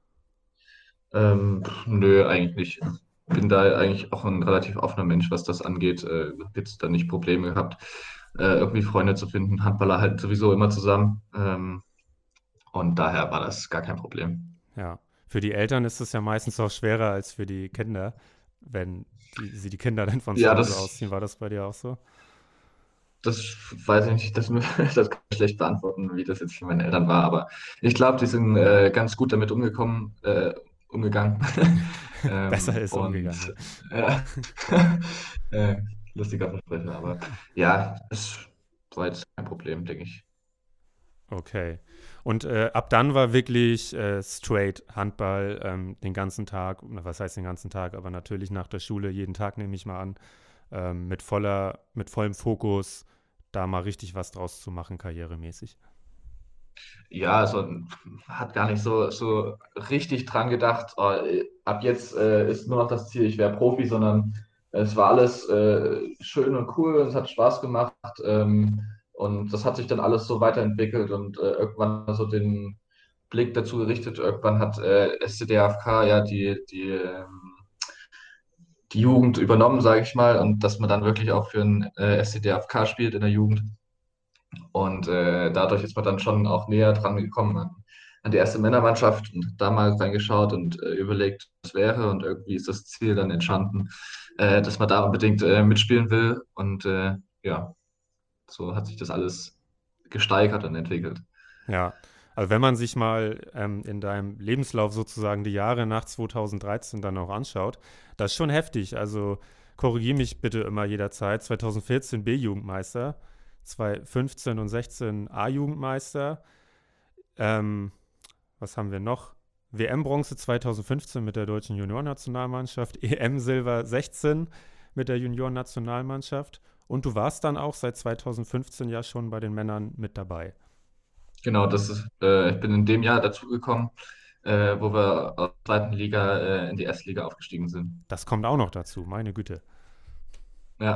Nö, eigentlich nicht. Bin da eigentlich auch ein relativ offener Mensch, was das angeht. Hab jetzt da nicht Probleme gehabt, irgendwie Freunde zu finden. Handballer halt sowieso immer zusammen. Und daher war das gar kein Problem. Ja. Für die Eltern ist es ja meistens auch schwerer als für die Kinder, wenn sie die Kinder dann von zu Ja, Hause das, ausziehen. War das bei dir auch so? das weiß ich nicht, das kann ich schlecht beantworten, wie das jetzt für meine Eltern war. Aber ich glaube, die sind ganz gut damit umgegangen. Besser ist umgegangen. Und ja, äh, lustiger Versprecher, aber ja, es war jetzt kein Problem, denke ich. Okay. Und ab dann war wirklich straight Handball den ganzen Tag, na, was heißt den ganzen Tag, aber natürlich nach der Schule, jeden Tag nehme ich mal an, mit vollem Fokus, da mal richtig was draus zu machen, karrieremäßig. Ja, also hat gar nicht so richtig dran gedacht, oh, ab jetzt ist nur noch das Ziel, ich wäre Profi, sondern es war alles schön und cool und es hat Spaß gemacht. Und das hat sich dann alles so weiterentwickelt und irgendwann so den Blick dazu gerichtet. Irgendwann hat SCDFK ja die Jugend übernommen, sage ich mal, und dass man dann wirklich auch für ein SCDFK spielt in der Jugend. Und dadurch ist man dann schon auch näher dran gekommen an die erste Männermannschaft und da mal reingeschaut und überlegt, was wäre. Und irgendwie ist das Ziel dann entstanden, dass man da unbedingt mitspielen will. Und ja, so hat sich das alles gesteigert und entwickelt. Ja, also wenn man sich mal in deinem Lebenslauf sozusagen die Jahre nach 2013 dann auch anschaut, das ist schon heftig. Also korrigiere mich bitte immer jederzeit. 2014 B-Jugendmeister, 2015 und 16 A-Jugendmeister. Ähm, Was haben wir noch? WM-Bronze 2015 mit der deutschen Juniorennationalmannschaft, EM-Silber 16 mit der Juniorennationalmannschaft. Und du warst dann auch seit 2015 ja schon bei den Männern mit dabei. Genau, ich bin in dem Jahr dazugekommen, wo wir aus der zweiten Liga in die erste Liga aufgestiegen sind. Das kommt auch noch dazu, meine Güte. Ja,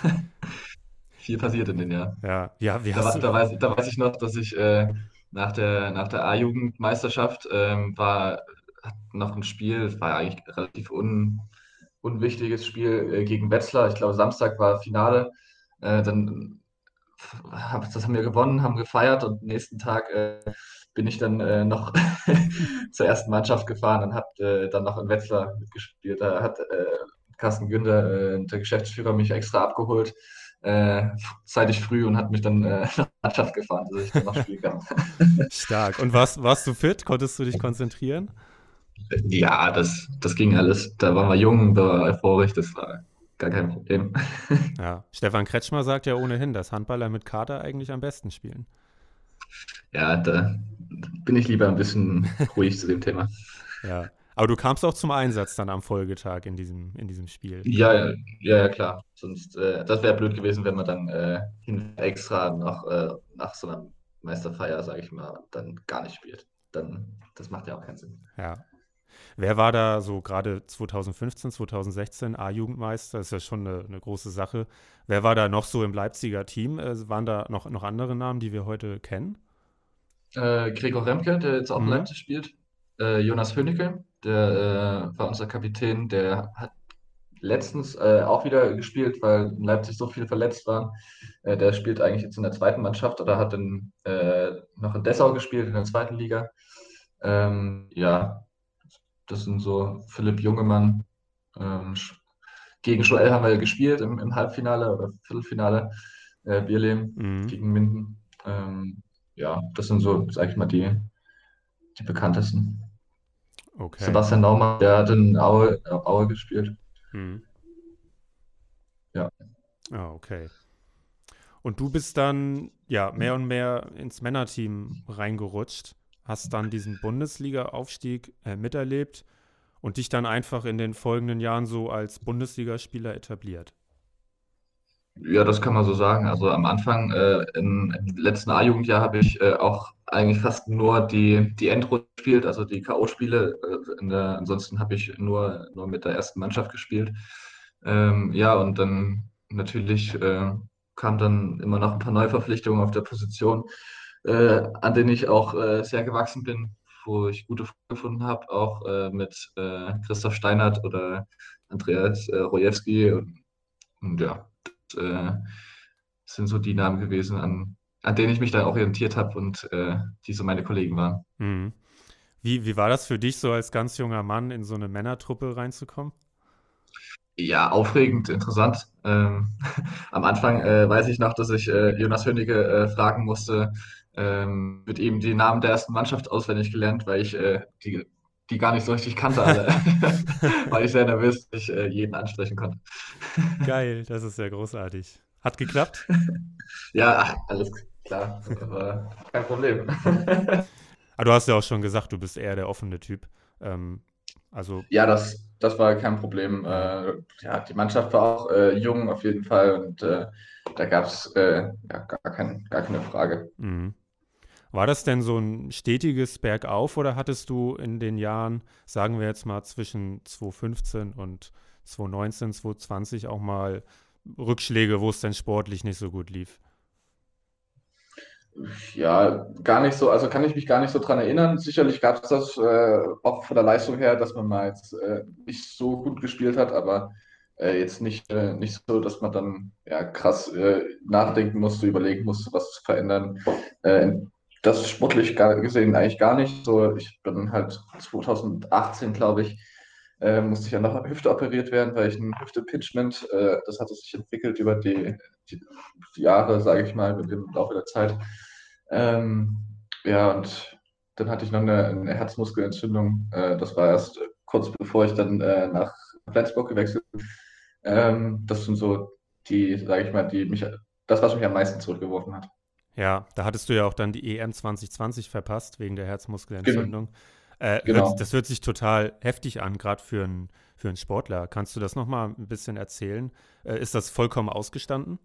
viel passiert in dem Jahr. Ja, ja, wie Da, hast wa- du. da weiß ich noch, dass ich nach der A-Jugendmeisterschaft hat noch ein Spiel, es war eigentlich relativ unwichtiges Spiel gegen Wetzlar. Ich glaube, Samstag war Finale. Dann das haben wir gewonnen, haben gefeiert und nächsten Tag bin ich dann noch zur ersten Mannschaft gefahren und habe dann noch in Wetzlar mitgespielt. Da hat Carsten Günther, der Geschäftsführer, mich extra abgeholt, zeitig früh und hat mich dann nach der Mannschaft gefahren, dass ich dann noch spielen kann. Stark. Und warst du fit? Konntest du dich konzentrieren? Ja, das ging alles. Da waren wir jung, da war euphorisch, das war gar kein Problem. Ja. Stefan Kretschmer sagt ja ohnehin, dass Handballer mit Kader eigentlich am besten spielen. Ja, da bin ich lieber ein bisschen ruhig zu dem Thema. Ja. Aber du kamst auch zum Einsatz dann am Folgetag in diesem Spiel. Ja, ja, ja, klar. Sonst, das wäre blöd gewesen, wenn man dann extra noch nach so einer Meisterfeier, sage ich mal, dann gar nicht spielt. Das macht ja auch keinen Sinn. Ja. Wer war da so gerade 2015, 2016 A-Jugendmeister? Ist ja schon eine große Sache. Wer war da noch so im Leipziger Team? Waren da noch andere Namen, die wir heute kennen? Gregor Remke, der jetzt auch in Mhm. Leipzig spielt. Jonas Hönicke, der war unser Kapitän, der hat letztens auch wieder gespielt, weil in Leipzig so viele verletzt waren. Der spielt eigentlich jetzt in der zweiten Mannschaft oder hat noch in Dessau gespielt, in der zweiten Liga. Ja, das sind so Philipp Jungemann. Gegen Joel haben wir gespielt im Halbfinale oder Viertelfinale. Bierlehm Mhm. gegen Minden. Ja, das sind so, sag ich mal, die bekanntesten. Okay. Sebastian Naumann, der hat in Aue gespielt. Mhm. Ja. Ah, okay. Und du bist dann ja mehr und mehr ins Männerteam reingerutscht, hast dann diesen Bundesliga-Aufstieg miterlebt und dich dann einfach in den folgenden Jahren so als Bundesligaspieler etabliert. Ja, das kann man so sagen. Also am Anfang, im letzten A-Jugendjahr, habe ich auch eigentlich fast nur die Endrunde gespielt, also die K.O.-Spiele. Ansonsten habe ich nur mit der ersten Mannschaft gespielt. Ja, und dann natürlich kamen dann immer noch ein paar Neuverpflichtungen auf der Position, an denen ich auch sehr gewachsen bin, wo ich gute Freunde gefunden habe, auch mit Christoph Steinert oder Andreas Rojewski und ja. äh, sind so die Namen gewesen, an denen ich mich dann orientiert habe und die so meine Kollegen waren. Mhm. Wie war das für dich, so als ganz junger Mann in so eine Männertruppe reinzukommen? Ja, aufregend, interessant. Am Anfang weiß ich noch, dass ich Jonas Hönicke fragen musste, mit ihm die Namen der ersten Mannschaft auswendig gelernt, weil ich die gar nicht so richtig kannte alle, weil ich sehr nervös, dass ich jeden ansprechen konnte. Geil, das ist ja großartig. Hat geklappt? Ja, ach, alles klar, aber kein Problem. Aber du hast ja auch schon gesagt, du bist eher der offene Typ. Ähm, also, Ja, das war kein Problem. ja. Ja, die Mannschaft war auch jung auf jeden Fall und da gab es ja, gar keine Frage. Mhm. War das denn so ein stetiges Bergauf oder hattest du in den Jahren, sagen wir jetzt mal zwischen 2015 und 2019, 2020 auch mal Rückschläge, wo es denn sportlich nicht so gut lief? Ja, gar nicht so, also kann ich mich gar nicht so dran erinnern. Sicherlich gab es das auch von der Leistung her, dass man mal jetzt nicht so gut gespielt hat, aber jetzt nicht so, dass man dann ja krass nachdenken musste, überlegen musste, was zu verändern. Äh, Das sportlich gesehen eigentlich gar nicht. So, ich bin halt 2018, glaube ich, musste ich an der Hüfte operiert werden, weil ich ein Hüfte-Impingement, das hatte sich entwickelt über die Jahre, sage ich mal, mit dem Laufe der Zeit. Ähm, ja, und dann hatte ich noch eine Herzmuskelentzündung. Das war erst kurz bevor ich dann nach Flensburg gewechselt bin. Das sind so die, sage ich mal, das, was mich am meisten zurückgeworfen hat. Ja, da hattest du ja auch dann die EM 2020 verpasst wegen der Gen Herzmuskelentzündung. genau. Das hört sich total heftig an, gerade für einen Sportler. Kannst du das nochmal ein bisschen erzählen? Ist das vollkommen ausgestanden?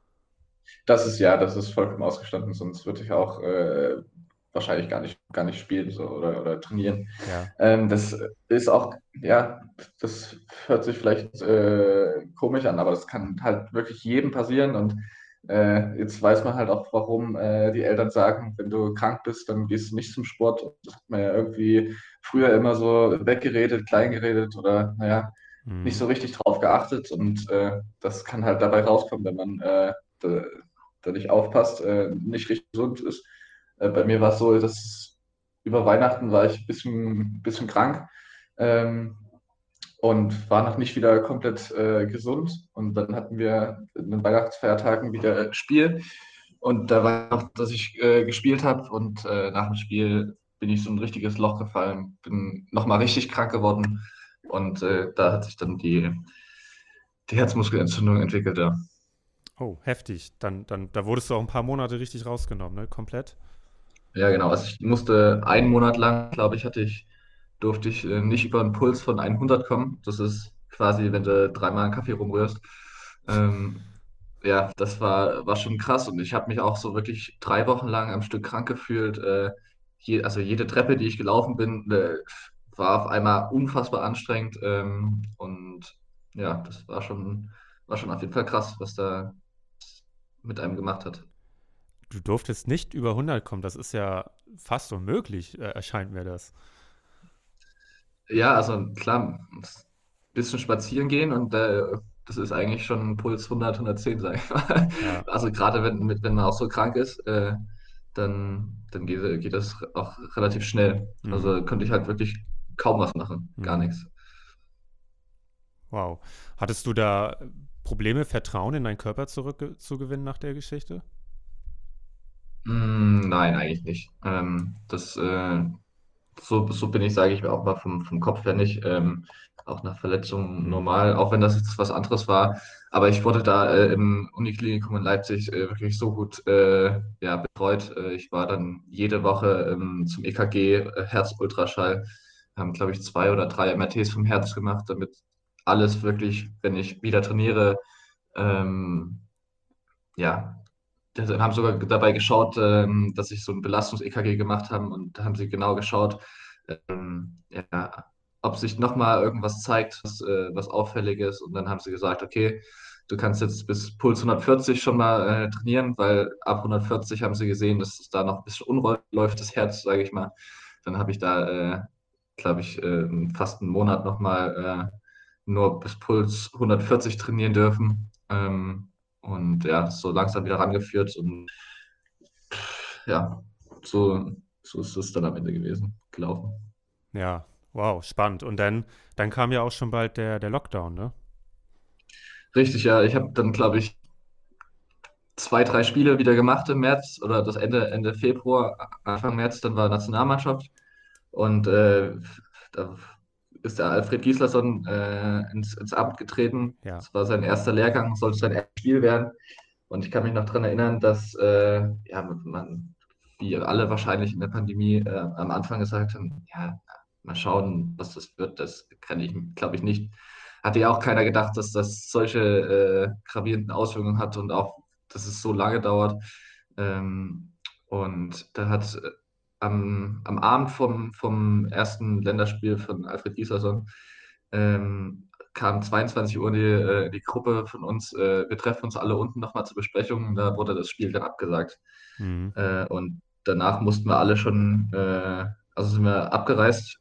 Das ist vollkommen ausgestanden, sonst würde ich auch wahrscheinlich gar nicht spielen so, oder trainieren. Ja. Das ist auch, ja, das hört sich vielleicht komisch an, aber das kann halt wirklich jedem passieren und jetzt weiß man halt auch, warum die Eltern sagen, wenn du krank bist, dann gehst du nicht zum Sport. Das hat man ja irgendwie früher immer so weggeredet, kleingeredet oder naja, nicht Mhm. so richtig drauf geachtet und das kann halt dabei rauskommen, wenn man da, da nicht aufpasst, nicht richtig gesund ist. Bei mir war es so, dass über Weihnachten war ich bisschen krank ähm, und war noch nicht wieder komplett gesund. Und dann hatten wir in den Weihnachtsfeiertagen wieder Spiel. Und da war noch, dass ich gespielt habe und nach dem Spiel bin ich so ein richtiges Loch gefallen, bin nochmal richtig krank geworden und da hat sich dann die Herzmuskelentzündung entwickelt. Ja. Oh, heftig. Da wurdest du auch ein paar Monate richtig rausgenommen, ne? Komplett? Ja, genau. Also ich musste einen Monat lang, glaube ich, durfte ich nicht über einen Puls von 100 kommen. Das ist quasi, wenn du dreimal einen Kaffee rumrührst. Ähm, ja, war schon krass und ich habe mich auch so wirklich 3 Wochen lang am Stück krank gefühlt. Also jede Treppe, die ich gelaufen bin, war auf einmal unfassbar anstrengend. Und ja, das war schon auf jeden Fall krass, was da mit einem gemacht hat. Du durftest nicht über 100 kommen, das ist ja fast unmöglich, erscheint mir das. Ja, also klar, ein bisschen spazieren gehen und das ist eigentlich schon Puls 100, 110, sag ich mal. Ja. Also gerade wenn man auch so krank ist, dann geht das auch relativ schnell. Mhm. Also könnte ich halt wirklich kaum was machen, gar Mhm. nichts. Wow. Hattest du da Probleme, Vertrauen in deinen Körper zurückzugewinnen nach der Geschichte? Nein, eigentlich nicht. So bin ich, sage ich mir auch mal vom Kopf her nicht. Auch nach Verletzungen Mhm. normal, auch wenn das jetzt was anderes war. Aber ich wurde da im Uniklinikum in Leipzig wirklich so gut ja, betreut. Ich war dann jede Woche zum EKG, Herzultraschall, haben, glaube ich, 2 oder 3 MRTs vom Herz gemacht, damit alles wirklich, wenn ich wieder trainiere, ähm, ja, haben sogar dabei geschaut, dass ich so ein Belastungs-EKG gemacht habe und da haben sie genau geschaut, ja, ob sich nochmal irgendwas zeigt, was auffällig ist. Und dann haben sie gesagt, okay, du kannst jetzt bis Puls 140 schon mal trainieren, weil ab 140 haben sie gesehen, dass es da noch ein bisschen unruhig läuft, das Herz, sage ich mal. Dann habe ich da, glaube ich, fast einen Monat nochmal nur bis Puls 140 trainieren dürfen. Und ja, so langsam wieder rangeführt und ja, so ist es dann am Ende gelaufen. Ja, wow, spannend. Und dann kam ja auch schon bald der Lockdown, ne? Richtig, ja, ich habe dann, glaube ich, 2, 3 Spiele wieder gemacht im März oder das Ende Februar, Anfang März, dann war Nationalmannschaft und da ist der Alfred Gislason ins Amt getreten. Ja. Das war sein erster Lehrgang, sollte sein erstes Spiel werden. Und ich kann mich noch daran erinnern, dass ja, man, wie alle wahrscheinlich in der Pandemie, am Anfang gesagt haben, ja, mal schauen, was das wird. Das kann ich, glaube ich, nicht. Hatte ja auch keiner gedacht, dass das solche gravierenden Auswirkungen hat und auch, dass es so lange dauert. Ähm, und da hat am Abend vom ersten Länderspiel von Alfred Gislason kam 22 Uhr die Gruppe von uns, wir treffen uns alle unten nochmal zur Besprechung und da wurde das Spiel dann abgesagt. Mhm. Und danach mussten wir alle schon, also sind wir abgereist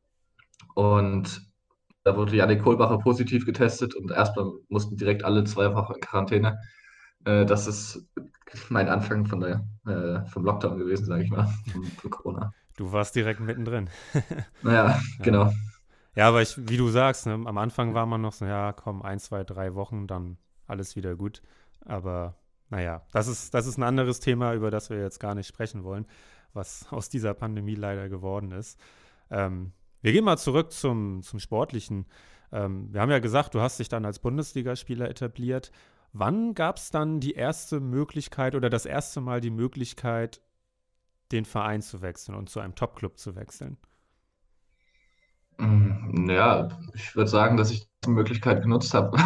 und da wurde Janik Kohlbacher positiv getestet und erstmal mussten direkt alle 2 Wochen in Quarantäne. Das ist mein Anfang vom Lockdown gewesen, sage ich mal, von Corona. Du warst direkt mittendrin. Naja, Ja. genau. Ja, aber wie du sagst, ne, am Anfang war man noch so, ja, komm, 1, 2, 3 Wochen, dann alles wieder gut. Aber naja, das ist ein anderes Thema, über das wir jetzt gar nicht sprechen wollen, was aus dieser Pandemie leider geworden ist. Wir gehen mal zurück zum Sportlichen. Wir haben ja gesagt, du hast dich dann als Bundesligaspieler etabliert. Wann gab es dann die erste Möglichkeit oder das erste Mal die Möglichkeit, den Verein zu wechseln und zu einem Top-Club zu wechseln? Ja, ich würde sagen, dass ich die Möglichkeit genutzt habe.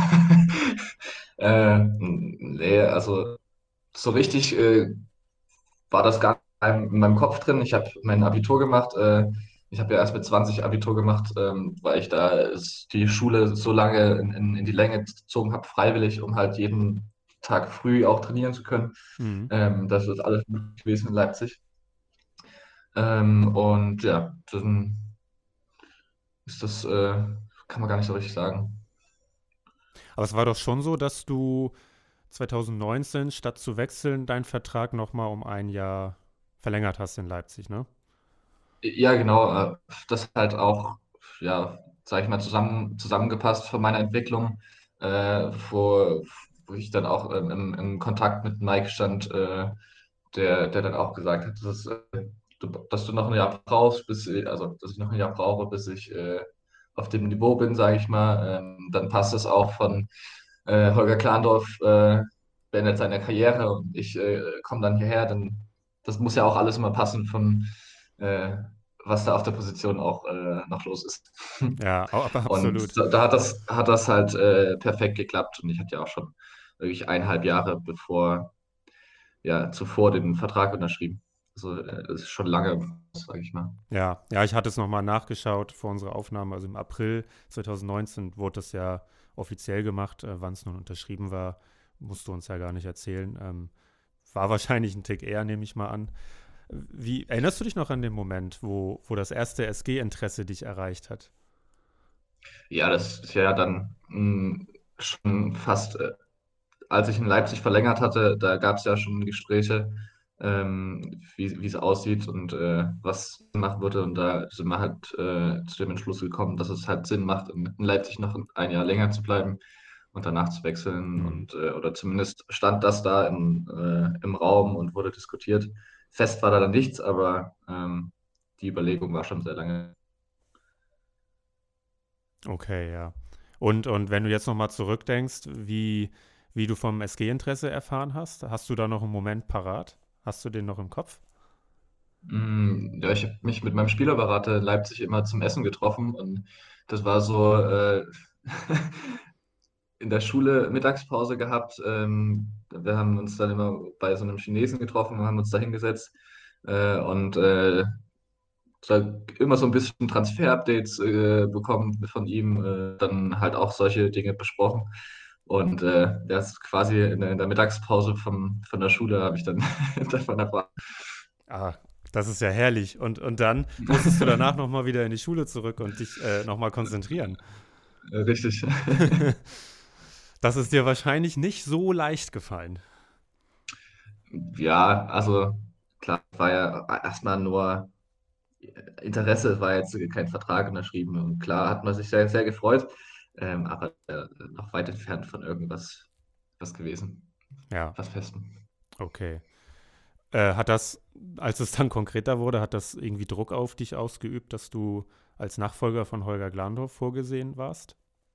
Nee, also so richtig war das gar nicht in meinem Kopf drin. Ich habe mein Abitur gemacht. Ich habe ja erst mit 20 Abitur gemacht, weil ich da die Schule so lange in die Länge gezogen habe, freiwillig, um halt jeden Tag früh auch trainieren zu können. Mhm. Das ist alles möglich gewesen in Leipzig. Und ja, dann ist das, kann man gar nicht so richtig sagen. Aber es war doch schon so, dass du 2019 statt zu wechseln deinen Vertrag nochmal um ein Jahr verlängert hast in Leipzig, ne? Ja, genau. Das halt auch, ja, sag ich mal, zusammengepasst von meiner Entwicklung, wo ich dann auch im Kontakt mit Mike stand, der dann auch gesagt hat, dass du noch ein Jahr brauchst, also dass ich noch ein Jahr brauche, bis ich auf dem Niveau bin, sage ich mal. Dann passt es auch von Holger Klandorf beendet seine Karriere und ich komme dann hierher, dann das muss ja auch alles immer passen äh, was da auf der Position auch noch los ist. Ja, aber absolut. Und da hat das halt perfekt geklappt und ich hatte ja auch schon wirklich 1,5 Jahre zuvor den Vertrag unterschrieben. Also das ist schon lange, sage ich mal. Ja, ja, ich hatte es nochmal nachgeschaut vor unserer Aufnahme. Also im April 2019 wurde das ja offiziell gemacht. Wann es nun unterschrieben war, musst du uns ja gar nicht erzählen. War wahrscheinlich ein Tick eher, nehme ich mal an. Wie erinnerst du dich noch an den Moment, wo das erste SG-Interesse dich erreicht hat? Ja, das ist ja dann schon fast, als ich in Leipzig verlängert hatte, da gab es ja schon Gespräche, wie es aussieht und was Sinn machen würde. Und da sind wir halt zu dem Entschluss gekommen, dass es halt Sinn macht, in Leipzig noch ein Jahr länger zu bleiben und danach zu wechseln. Hm. Und oder zumindest stand das da im Raum und wurde diskutiert. Fest war da dann nichts, aber die Überlegung war schon sehr lange. Okay, ja. Und wenn du jetzt nochmal zurückdenkst, wie du vom SG-Interesse erfahren hast du da noch einen Moment parat? Hast du den noch im Kopf? Ja, ich habe mich mit meinem Spielerberater in Leipzig immer zum Essen getroffen und das war so in der Schule Mittagspause gehabt. Wir haben uns dann immer bei so einem Chinesen getroffen und haben uns da hingesetzt und da immer so ein bisschen Transfer-Updates bekommen von ihm, dann halt auch solche Dinge besprochen. Und das ist quasi in der Mittagspause von der Schule habe ich dann davon erfahren. Ah, das ist ja herrlich. Und dann musstest du danach nochmal wieder in die Schule zurück und dich nochmal konzentrieren. Richtig. Das ist dir wahrscheinlich nicht so leicht gefallen. Ja, also klar, war ja erstmal nur Interesse, es war jetzt kein Vertrag unterschrieben. Und klar hat man sich sehr, sehr gefreut, aber noch weit entfernt von irgendwas was gewesen, Ja, was Festem. okay. Hat das, als es dann konkreter wurde, hat das irgendwie Druck auf dich ausgeübt, dass du als Nachfolger von Holger Glandorf vorgesehen warst?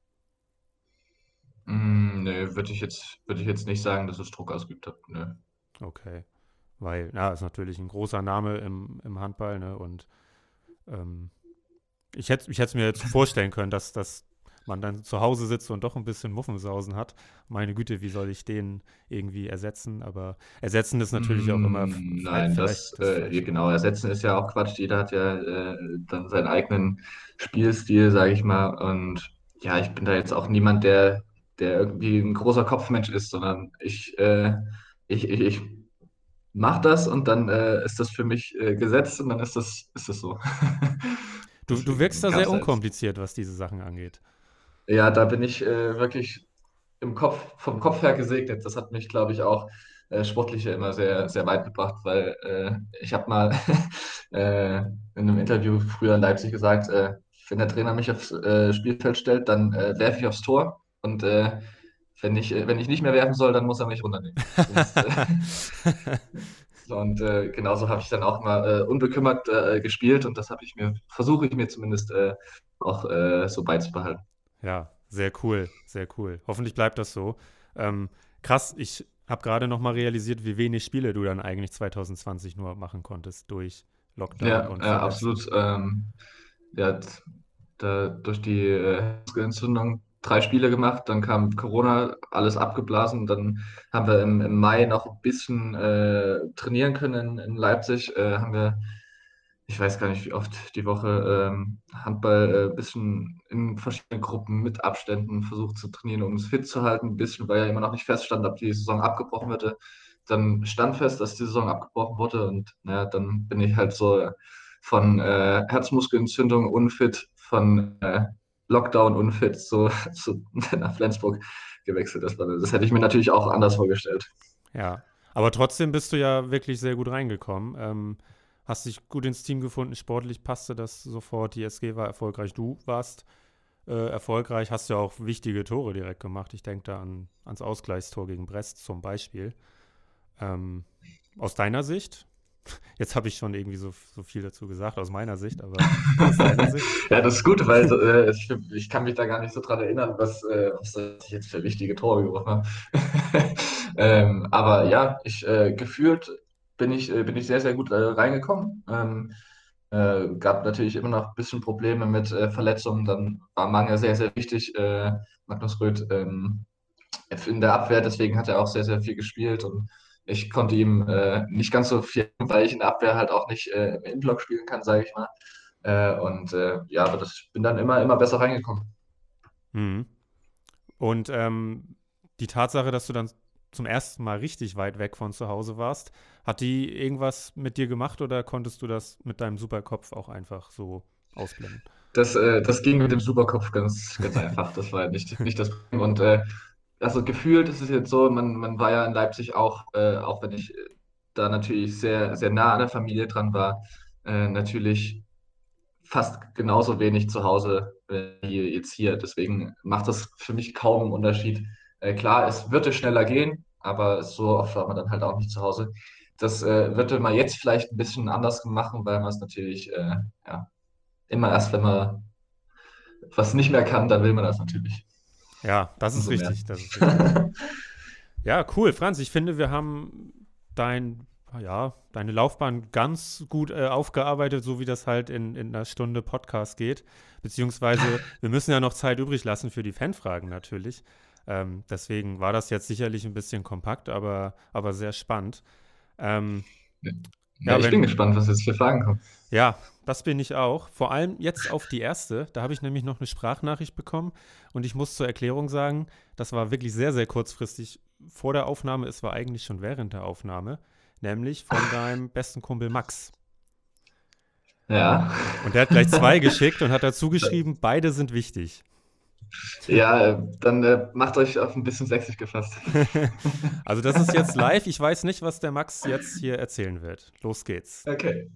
Nö, würde ich jetzt nicht sagen, dass es Druck ausgeübt hat. Nö. Okay. Weil, ja, ist natürlich ein großer Name im Handball, ne? Und ähm, ich hätte es mir jetzt vorstellen können, dass man dann zu Hause sitzt und doch ein bisschen Muffensausen hat. Meine Güte, wie soll ich den irgendwie ersetzen? Aber ersetzen ist natürlich auch immer Nein, vielleicht das das Falsche. genau, ersetzen ist ja auch Quatsch. Jeder hat ja dann seinen eigenen Spielstil, sage ich mal. Und ja, ich bin da jetzt auch niemand, der irgendwie ein großer Kopfmensch ist, sondern ich mache das und dann ist das für mich gesetzt und dann ist das so. Du wirkst Deswegen da gab sehr es da jetzt. unkompliziert, was diese Sachen angeht. Ja, da bin ich wirklich vom Kopf her gesegnet. Das hat mich, glaube ich, auch sportlich ja immer sehr, sehr weit gebracht, weil ich habe mal in einem Interview früher in Leipzig gesagt, wenn der Trainer mich aufs Spielfeld stellt, dann werfe ich aufs Tor und wenn ich nicht mehr werfen soll, dann muss er mich runternehmen. Und genauso habe ich dann auch mal unbekümmert gespielt und das versuche ich mir zumindest auch so beizubehalten. Ja, sehr cool, sehr cool. Hoffentlich bleibt das so. Krass, ich habe gerade noch mal realisiert, wie wenig Spiele du dann eigentlich 2020 nur machen konntest durch Lockdown Ja, und ja, Verletzung. absolut. Ja, durch die Entzündung 3 Spiele gemacht, dann kam Corona, alles abgeblasen. Dann haben wir im Mai noch ein bisschen trainieren können in Leipzig. Haben wir, ich weiß gar nicht, wie oft die Woche Handball ein bisschen in verschiedenen Gruppen mit Abständen versucht zu trainieren, um uns fit zu halten. Ein bisschen, weil ja immer noch nicht feststand, ob die Saison abgebrochen würde. Dann stand fest, dass die Saison abgebrochen wurde und naja, dann bin ich halt so von Herzmuskelentzündung unfit, von Lockdown unfit zu nach Flensburg gewechselt. Das hätte ich mir natürlich auch anders vorgestellt. Ja, aber trotzdem bist du ja wirklich sehr gut reingekommen. Hast dich gut ins Team gefunden, sportlich passte das sofort. Die SG war erfolgreich, du warst erfolgreich, hast ja auch wichtige Tore direkt gemacht. Ich denke da ans Ausgleichstor gegen Brest zum Beispiel. Ähm, aus deiner Sicht? Jetzt habe ich schon irgendwie so viel dazu gesagt, aus meiner Sicht, aber aus deiner Sicht? Ja, das ist gut, weil ich kann mich da gar nicht so dran erinnern, was ich jetzt für wichtige Tore gemacht habe. Aber ja, gefühlt bin ich sehr, sehr gut reingekommen. Gab natürlich immer noch ein bisschen Probleme mit Verletzungen. Dann war Mange sehr, sehr wichtig, Magnus Röth, in der Abwehr. Deswegen hat er auch sehr, sehr viel gespielt. Und ich konnte ihm nicht ganz so viel, weil ich in der Abwehr halt auch nicht im Innenblock spielen kann, sage ich mal. Ja, aber das bin dann immer besser reingekommen. Mhm. Und die Tatsache, dass du dann zum ersten Mal richtig weit weg von zu Hause warst, hat die irgendwas mit dir gemacht oder konntest du das mit deinem Superkopf auch einfach so ausblenden? Das ging mit dem Superkopf ganz einfach. Das war nicht das Problem. Und also gefühlt ist es jetzt so, man war ja in Leipzig auch wenn ich da natürlich sehr nah an der Familie dran war, natürlich fast genauso wenig zu Hause wie jetzt hier. Deswegen macht das für mich kaum einen Unterschied. Klar, es würde schneller gehen, aber so oft war man dann halt auch nicht zu Hause. Das würde man jetzt vielleicht ein bisschen anders machen, weil man es natürlich ja, immer erst, wenn man was nicht mehr kann, dann will man das natürlich. Ja, das ist Umso mehr. richtig, das ist richtig. Ja, cool, Franz. Ich finde, wir haben deine Laufbahn ganz gut aufgearbeitet, so wie das halt in einer Stunde Podcast geht. Beziehungsweise, wir müssen ja noch Zeit übrig lassen für die Fanfragen natürlich. Deswegen war das jetzt sicherlich ein bisschen kompakt, aber sehr spannend. Ähm, Ja, ja, ich bin gespannt, was jetzt für Fragen kommen. ja, das bin ich auch. Vor allem jetzt auf die erste. Da habe ich nämlich noch eine Sprachnachricht bekommen und ich muss zur Erklärung sagen, das war wirklich sehr, sehr kurzfristig vor der Aufnahme. Es war eigentlich schon während der Aufnahme, nämlich von deinem besten Kumpel Max. Ja. Und der hat gleich zwei geschickt und hat dazu geschrieben, beide sind wichtig. Ja, dann macht euch auf ein bisschen sächsisch gefasst. Also das ist jetzt live. Ich weiß nicht, was der Max jetzt hier erzählen wird. Los geht's. Okay.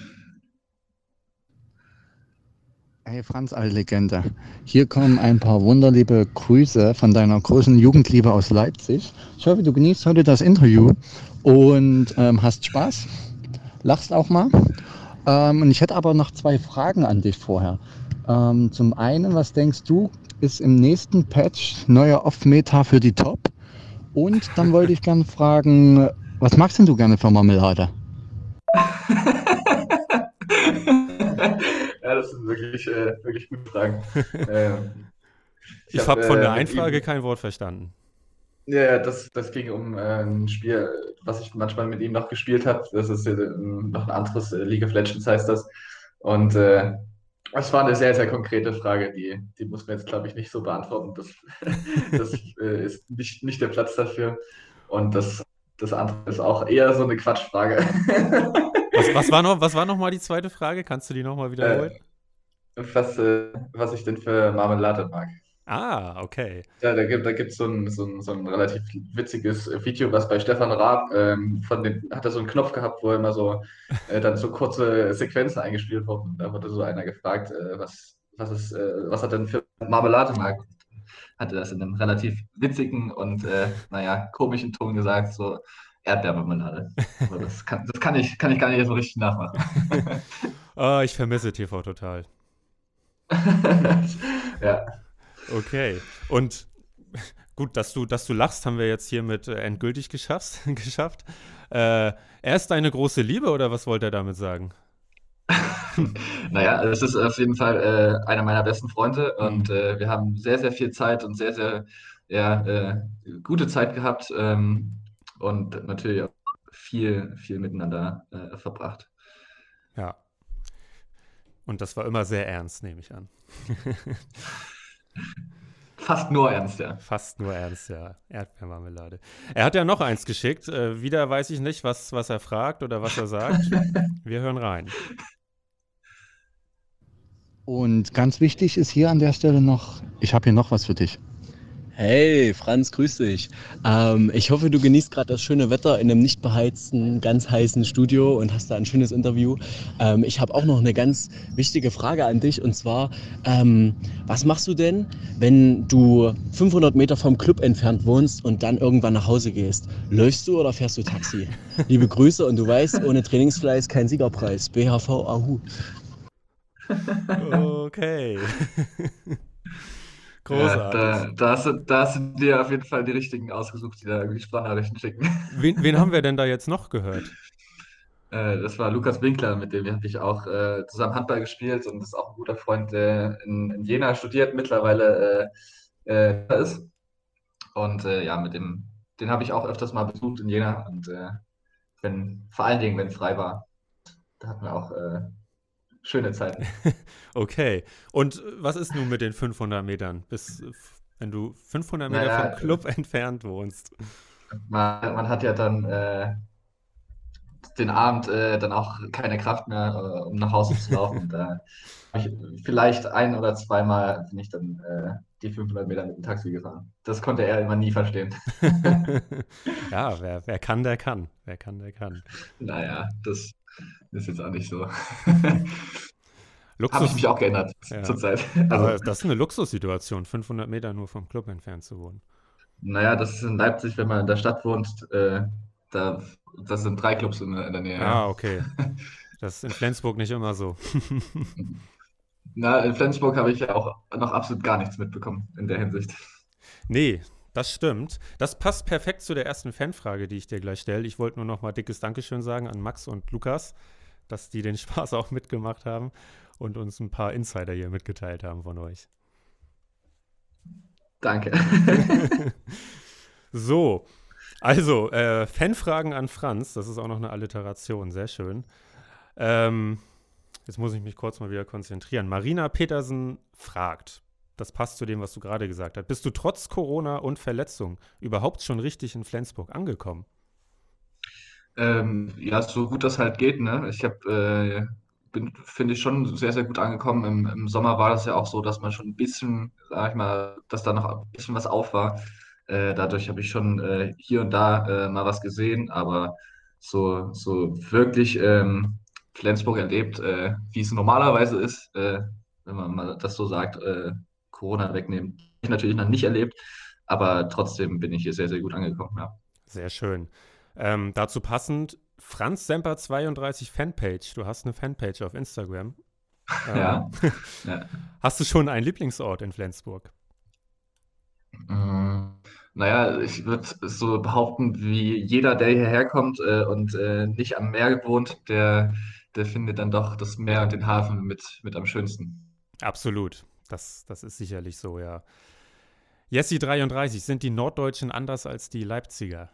Hey Franz, alte Legende. Hier kommen ein paar wunderliebe Grüße von deiner großen Jugendliebe aus Leipzig. Ich hoffe, du genießt heute das Interview und hast Spaß, lachst auch mal. Und ich hätte aber noch 2 Fragen an dich vorher. Zum einen, was denkst du, ist im nächsten Patch neuer Off-Meta für die Top? Und dann wollte ich gerne fragen, was magst denn du gerne für Marmelade? Ja, das sind wirklich gute Fragen. Ich habe von der mit Einfrage ihm, kein Wort verstanden. ja, das ging um ein Spiel, was ich manchmal mit ihm noch gespielt habe. Das ist noch ein anderes League of Legends heißt das. Und es war eine sehr konkrete Frage, die muss man jetzt, glaube ich, nicht so beantworten. Das ist nicht der Platz dafür. Und das andere ist auch eher so eine Quatschfrage. Was war noch mal die zweite Frage? Kannst du die noch mal wiederholen? Was ich denn für Marmelade mag. Ah, okay. Ja, da gibt's so ein relativ witziges Video, was bei Stefan Raab, hat er so einen Knopf gehabt, wo immer so dann so kurze Sequenzen eingespielt wurden. Da wurde so einer gefragt, was er denn für Marmelade mag. Hatte das in einem relativ witzigen und naja, komischen Ton gesagt, so Erdbeermarmelade. Aber das kann ich gar nicht so richtig nachmachen. Ich vermisse TV total. Ja. Okay. Und gut, dass du lachst, haben wir jetzt hiermit endgültig geschafft. Er ist deine große Liebe oder was wollte er damit sagen? Naja, es ist auf jeden Fall einer meiner besten Freunde und wir haben sehr viel Zeit und sehr ja, gute Zeit gehabt und natürlich auch viel miteinander verbracht. Ja. Und das war immer sehr ernst, nehme ich an. Fast nur ernst, ja. Fast nur ernst, ja. Erdbeermarmelade. Er hat ja noch eins geschickt. Wieder weiß ich nicht, was er fragt oder was er sagt. Wir hören rein. Und ganz wichtig ist hier an der Stelle noch, ich habe hier noch was für dich. Hey Franz, grüß dich. Ich hoffe, du genießt gerade das schöne Wetter in einem nicht beheizten, ganz heißen Studio und hast da ein schönes Interview. Ich habe auch noch eine ganz wichtige Frage an dich und zwar, was machst du denn, wenn du 500 Meter vom Club entfernt wohnst und dann irgendwann nach Hause gehst? Läufst du oder fährst du Taxi? Liebe Grüße und du weißt, ohne Trainingsfleiß kein Siegerpreis. BHV Ahu. Okay. Großartig. Da hast du dir auf jeden Fall die richtigen ausgesucht, die da irgendwie Sprachnachrichten schicken. Wen haben wir denn da jetzt noch gehört? Das war Lukas Winkler, mit dem habe ich auch zusammen Handball gespielt und ist auch ein guter Freund, der in Jena studiert, mittlerweile ist. Und ja, mit dem den habe ich auch öfters mal besucht in Jena und vor allen Dingen, wenn es frei war, da hatten wir auch schöne Zeiten. Okay. Und was ist nun mit den 500 Metern? Wenn du 500 Meter vom Naja, Club entfernt wohnst. man hat ja dann den Abend dann auch keine Kraft mehr, um nach Hause zu laufen. Und da habe ich vielleicht ein oder zweimal bin ich dann die 500 Meter mit dem Taxi gefahren. Das konnte er immer nie verstehen. Ja, wer kann, der kann. Wer kann, der kann. Naja, das ist jetzt auch nicht so. Habe ich mich Luxus, auch geändert ja. zurzeit. Aber Also, das ist eine Luxussituation, 500 Meter nur vom Club entfernt zu wohnen. naja, das ist in Leipzig, wenn man in der Stadt wohnt, da, das sind 3 Clubs in der Nähe, ja. Ah, okay. Das ist in Flensburg nicht immer so. Na, in Flensburg habe ich ja auch noch absolut gar nichts mitbekommen in der Hinsicht. Nee, das stimmt. Das passt perfekt zu der ersten Fanfrage, die ich dir gleich stelle. Ich wollte nur noch mal dickes Dankeschön sagen an Max und Lukas, dass die den Spaß auch mitgemacht haben und uns ein paar Insider hier mitgeteilt haben von euch. Danke. So, also Fanfragen an Franz, das ist auch noch eine Alliteration, sehr schön. Jetzt muss ich mich kurz mal wieder konzentrieren. Marina Petersen fragt, das passt zu dem, was du gerade gesagt hast, bist du trotz Corona und Verletzung überhaupt schon richtig in Flensburg angekommen? Ja, so gut das halt geht, ne? Finde ich, schon sehr, sehr gut angekommen. Im Sommer war das ja auch so, dass man schon ein bisschen, sag ich mal, dass da noch ein bisschen was auf war. Dadurch habe ich schon hier und da mal was gesehen, aber so wirklich Flensburg erlebt, wie es normalerweise ist, wenn man mal das so sagt, Corona wegnehmen, habe ich natürlich noch nicht erlebt, aber trotzdem bin ich hier sehr, sehr gut angekommen, ja. Sehr schön. Dazu passend, Franz Semper 32 Fanpage. Du hast eine Fanpage auf Instagram. Ja, ja. Hast du schon einen Lieblingsort in Flensburg? Naja, ich würde so behaupten, wie jeder, der hierher kommt und nicht am Meer wohnt, der findet dann doch das Meer und den Hafen mit am schönsten. Absolut. Das ist sicherlich so, ja. Jessi 33, sind die Norddeutschen anders als die Leipziger?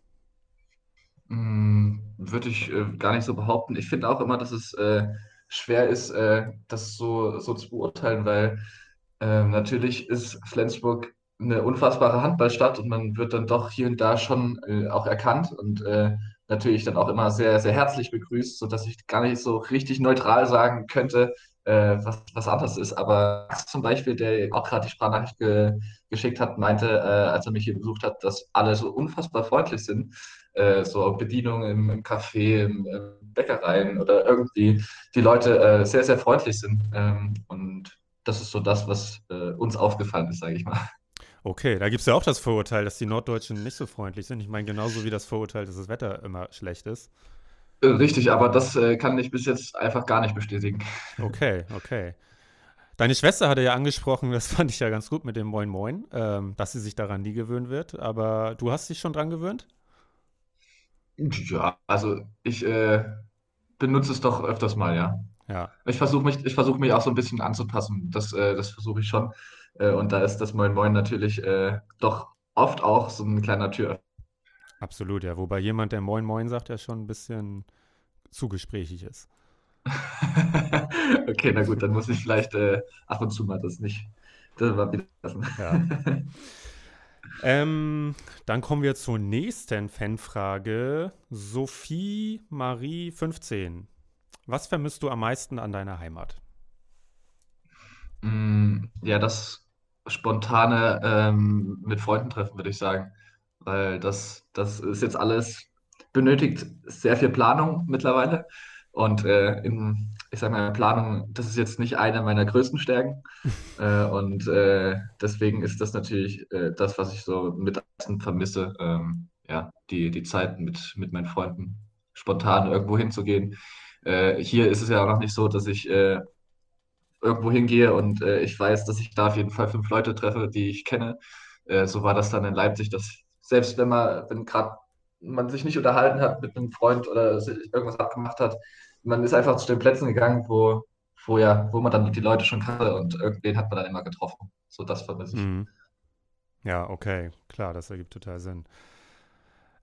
Würde ich gar nicht so behaupten. Ich finde auch immer, dass es schwer ist, das so zu beurteilen, weil natürlich ist Flensburg eine unfassbare Handballstadt und man wird dann doch hier und da schon auch erkannt und natürlich dann auch immer sehr, sehr herzlich begrüßt, sodass ich gar nicht so richtig neutral sagen könnte, was anders ist. Aber Max zum Beispiel, der auch gerade die Sprachnachricht geschickt hat, meinte, als er mich hier besucht hat, dass alle so unfassbar freundlich sind, so Bedienung im Café, im Bäckereien oder irgendwie die Leute sehr, sehr freundlich sind. Und das ist so das, was uns aufgefallen ist, sage ich mal. Okay, da gibt es ja auch das Vorurteil, dass die Norddeutschen nicht so freundlich sind. Ich meine, genauso wie das Vorurteil, dass das Wetter immer schlecht ist. Richtig, aber das kann ich bis jetzt einfach gar nicht bestätigen. Okay, okay. Deine Schwester hatte ja angesprochen, das fand ich ja ganz gut mit dem Moin Moin, dass sie sich daran nie gewöhnen wird. Aber du hast dich schon dran gewöhnt? Ja, also ich benutze es doch öfters mal, ja. Ja, Ich versuche mich auch so ein bisschen anzupassen. Das versuche ich schon. Und da ist das Moin Moin natürlich doch oft auch so ein kleiner Tür. absolut, ja. Wobei jemand, der Moin Moin sagt, ja schon ein bisschen zu gesprächig ist. Okay, na gut, dann muss ich vielleicht ab und zu mal das mal wieder lassen. Ja. Dann kommen wir zur nächsten Fanfrage. Sophie Marie 15. Was vermisst du am meisten an deiner Heimat? Ja, das spontane mit Freunden treffen, würde ich sagen. Weil das ist jetzt alles, benötigt sehr viel Planung mittlerweile. Und ich sage mal, Planung, das ist jetzt nicht eine meiner größten Stärken. Und deswegen ist das natürlich das, was ich so mit am meisten vermisse. Ja, die Zeit mit meinen Freunden spontan irgendwo hinzugehen. Hier ist es ja auch noch nicht so, dass ich irgendwo hingehe und ich weiß, dass ich da auf jeden Fall 5 Leute treffe, die ich kenne. So war das dann in Leipzig, dass selbst wenn gerade man sich nicht unterhalten hat mit einem Freund oder sich irgendwas abgemacht hat, man ist einfach zu den Plätzen gegangen, wo man dann die Leute schon kannte und irgendwen hat man dann immer getroffen. So das vermisse ich. Mhm. Ja, okay, klar, das ergibt total Sinn.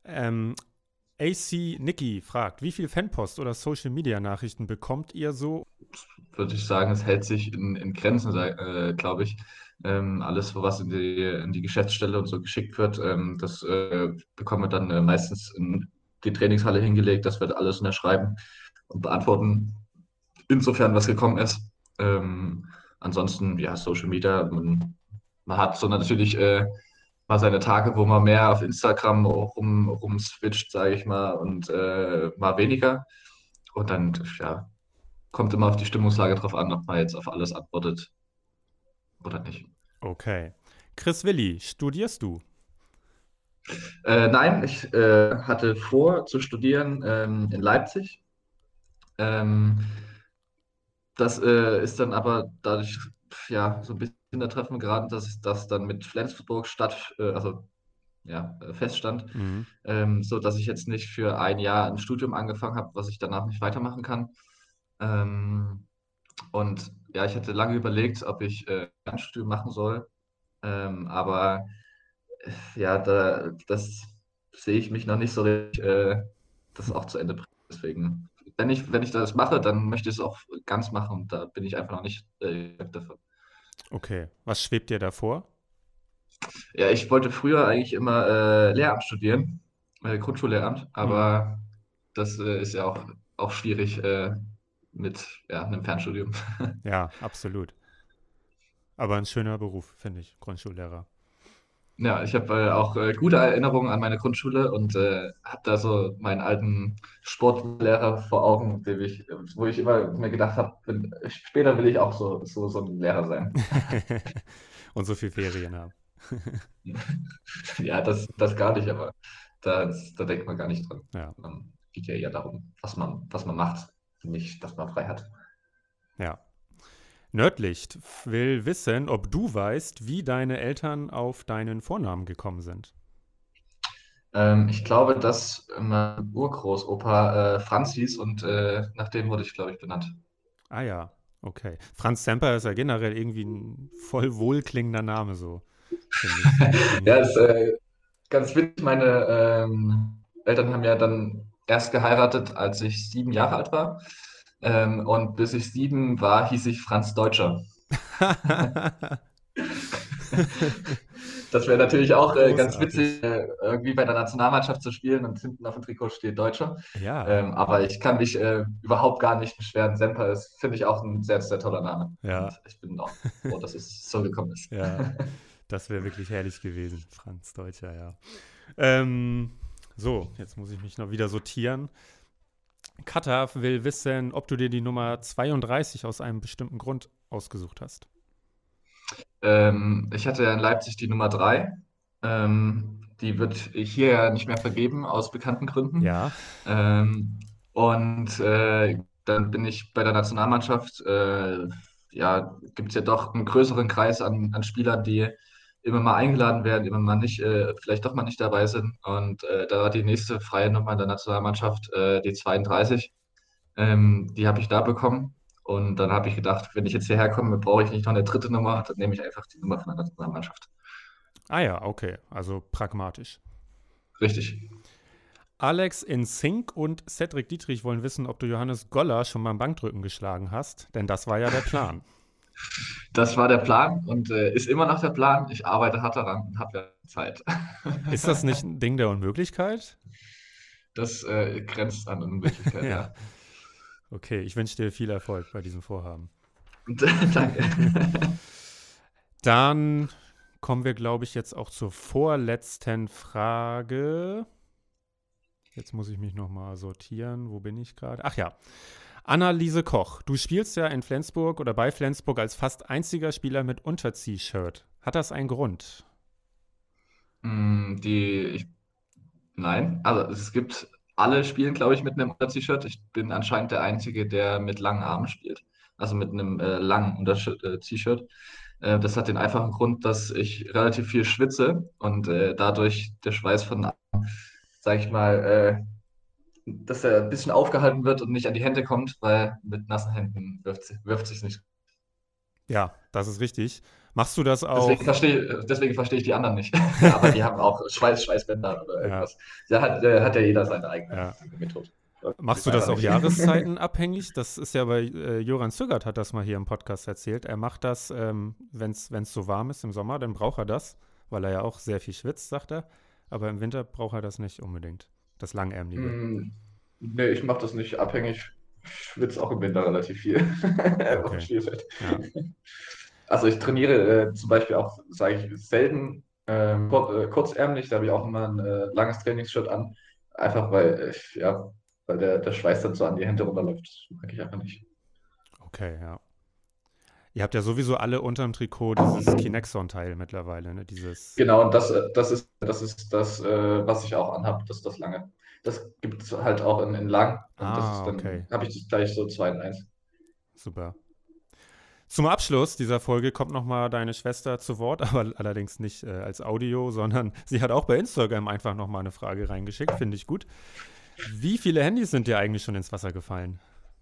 Ähm, AC Nicky fragt, wie viel Fanpost oder Social-Media-Nachrichten bekommt ihr so? Würde ich sagen, es hält sich in Grenzen, glaube ich. Alles, was in die Geschäftsstelle und so geschickt wird, das bekommen wir dann meistens in die Trainingshalle hingelegt, dass wir da alles unterschreiben und beantworten, insofern was gekommen ist. Ansonsten, ja, Social Media, man hat so natürlich mal seine Tage, wo man mehr auf Instagram rumswitcht, sage ich mal, und mal weniger. Und dann, ja, kommt immer auf die Stimmungslage drauf an, ob man jetzt auf alles antwortet oder nicht. Okay. Chris Willi, studierst du? Nein, ich hatte vor zu studieren in Leipzig. Ähm, Das ist dann aber dadurch ja so ein bisschen in der Treffen geraten, dass das dann mit Flensburg feststand, Mhm. so dass ich jetzt nicht für ein Jahr ein Studium angefangen habe, was ich danach nicht weitermachen kann. Ähm, und ja, ich hatte lange überlegt, ob ich ein Studium machen soll, aber ja, das sehe ich mich noch nicht so richtig, das auch zu Ende bringen. Deswegen, wenn ich das mache, dann möchte ich es auch ganz machen und da bin ich einfach noch nicht dafür. Okay. Was schwebt dir davor? Ja, ich wollte früher eigentlich immer Lehramt studieren, Grundschullehramt, Mhm. aber das ist ja auch schwierig mit einem Fernstudium. Ja, absolut. Aber ein schöner Beruf, finde ich, Grundschullehrer. Ja, ich habe auch gute Erinnerungen an meine Grundschule und habe da so meinen alten Sportlehrer vor Augen, wo ich immer mir gedacht habe, später will ich auch so ein Lehrer sein. Und so viel Ferien haben. Ja, das gar nicht, aber da denkt man gar nicht dran. Ja, Geht ja eher darum, was man macht, nicht, dass man frei hat. ja. Nördlicht will wissen, ob du weißt, wie deine Eltern auf deinen Vornamen gekommen sind. Ich glaube, dass mein Urgroßopa Franz hieß und nach dem wurde ich, glaube ich, benannt. Ah ja, okay. Franz Semper ist ja generell irgendwie ein voll wohlklingender Name, so, finde ich. Ja, ist ganz witzig. Meine Eltern haben ja dann erst geheiratet, als ich 7 Jahre alt war. Und bis ich 7 war, hieß ich Franz Deutscher. Das wäre natürlich auch ganz Großartig. witzig, irgendwie bei der Nationalmannschaft zu spielen und hinten auf dem Trikot steht Deutscher. Ja, Aber ich kann mich überhaupt gar nicht beschweren. Semper ist, finde ich, auch ein sehr, sehr toller Name. ja, Und ich bin auch froh, dass es so gekommen ist. ja. Das wäre wirklich herrlich gewesen, Franz Deutscher, ja. Ähm, so, jetzt muss ich mich noch wieder sortieren. Katha will wissen, ob du dir die Nummer 32 aus einem bestimmten Grund ausgesucht hast. Ich hatte ja in Leipzig die Nummer 3. Die wird hier ja nicht mehr vergeben, aus bekannten Gründen. Ja, Und dann bin ich bei der Nationalmannschaft, ja, gibt es ja doch einen größeren Kreis an Spielern, die immer mal eingeladen werden, immer mal nicht, vielleicht doch mal nicht dabei sind. Und da war die nächste freie Nummer in der Nationalmannschaft, die 32. Die habe ich da bekommen. Und dann habe ich gedacht, wenn ich jetzt hierher komme, brauche ich nicht noch eine dritte Nummer, dann nehme ich einfach die Nummer von der Nationalmannschaft. ah ja, okay, also pragmatisch. Richtig. Alex in Sync und Cedric Dietrich wollen wissen, ob du Johannes Goller schon beim Bankdrücken geschlagen hast, denn das war ja der Plan. Das war der Plan und ist immer noch der Plan. Ich arbeite hart daran und habe ja Zeit. Ist das nicht ein Ding der Unmöglichkeit? Das grenzt an Unmöglichkeit, Ja. ja. Okay, ich wünsche dir viel Erfolg bei diesem Vorhaben. Danke. Dann kommen wir, glaube ich, jetzt auch zur vorletzten Frage. Jetzt muss ich mich nochmal sortieren. Wo bin ich gerade? Ach ja. Annaliese Koch, du spielst ja in Flensburg oder bei Flensburg als fast einziger Spieler mit Unter-T-Shirt. Hat das einen Grund? Mm, nein, also es gibt alle spielen, glaube ich, mit einem Unter-T-Shirt. Ich bin anscheinend der Einzige, der mit langen Armen spielt. Also mit einem langen T-Shirt. Das hat den einfachen Grund, dass ich relativ viel schwitze und dadurch der Schweiß von, sage ich mal, dass er ein bisschen aufgehalten wird und nicht an die Hände kommt, weil mit nassen Händen wirft sich nicht. Ja, das ist richtig. Machst du das auch? Deswegen verstehe ich die anderen nicht. Aber die haben auch Schweißbänder oder irgendwas. Da hat ja jeder seine eigene Methode. Machst du das auch jahreszeitenabhängig? Das ist ja bei Joran Zügert hat das mal hier im Podcast erzählt. Er macht das, wenn es so warm ist im Sommer, dann braucht er das, weil er ja auch sehr viel schwitzt, sagt er. Aber im Winter braucht er das nicht unbedingt, das Langärmliche. Nee, ich mache das nicht abhängig. Ich schwitze auch im Winter relativ viel. Okay. Spielfeld. Ja. Also ich trainiere zum Beispiel auch, sage ich, selten kurzärmlich. Da habe ich auch immer ein langes Trainingsshirt an. Einfach weil der Schweiß dann so an die Hände runterläuft. Das mag ich einfach nicht. Okay, ja. Ihr habt ja sowieso alle unterm Trikot dieses Kinexon-Teil mittlerweile, ne? Dieses. Genau, und das ist das, was ich auch anhabe, das ist das lange. Das gibt es halt auch in lang. Und das ist dann, Okay. habe ich das gleich so 2 in 1. Super. Zum Abschluss dieser Folge kommt nochmal deine Schwester zu Wort, aber allerdings nicht als Audio, sondern sie hat auch bei Instagram einfach nochmal eine Frage reingeschickt, finde ich gut. Wie viele Handys sind dir eigentlich schon ins Wasser gefallen?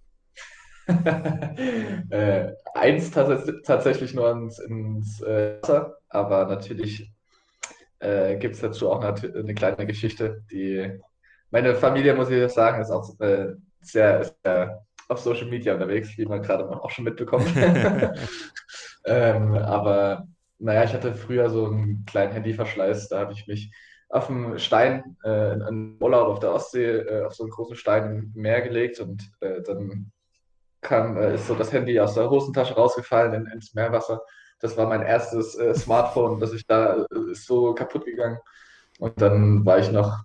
Eins tatsächlich nur ins Wasser, aber natürlich gibt es dazu auch eine kleine Geschichte. Meine Familie, muss ich sagen, ist auch sehr auf Social Media unterwegs, wie man gerade auch schon mitbekommt. Aber naja, ich hatte früher so einen kleinen Handyverschleiß, da habe ich mich auf dem Stein in Urlaub auf der Ostsee auf so einen großen Stein im Meer gelegt und dann ist so das Handy aus der Hosentasche rausgefallen ins Meerwasser. Das war mein erstes Smartphone, das ich da ist so kaputt gegangen. Und dann war ich noch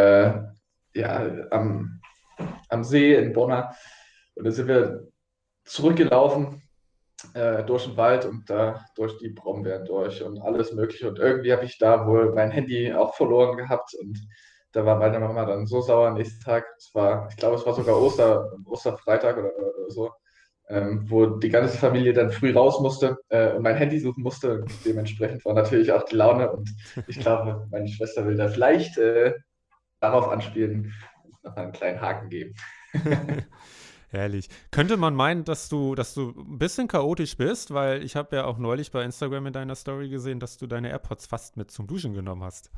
am See in Bonn und dann sind wir zurückgelaufen durch den Wald und da durch die Brombeeren durch und alles Mögliche. Und irgendwie habe ich da wohl mein Handy auch verloren gehabt und da war meine Mama dann so sauer am nächsten Tag. Ich glaube, es war sogar Osterfreitag oder so, wo die ganze Familie dann früh raus musste und mein Handy suchen musste. Und dementsprechend war natürlich auch die Laune und ich glaube, meine Schwester will da vielleicht darauf anspielen und noch einen kleinen Haken geben. Herrlich. Könnte man meinen, dass du ein bisschen chaotisch bist, weil ich habe ja auch neulich bei Instagram in deiner Story gesehen, dass du deine AirPods fast mit zum Duschen genommen hast.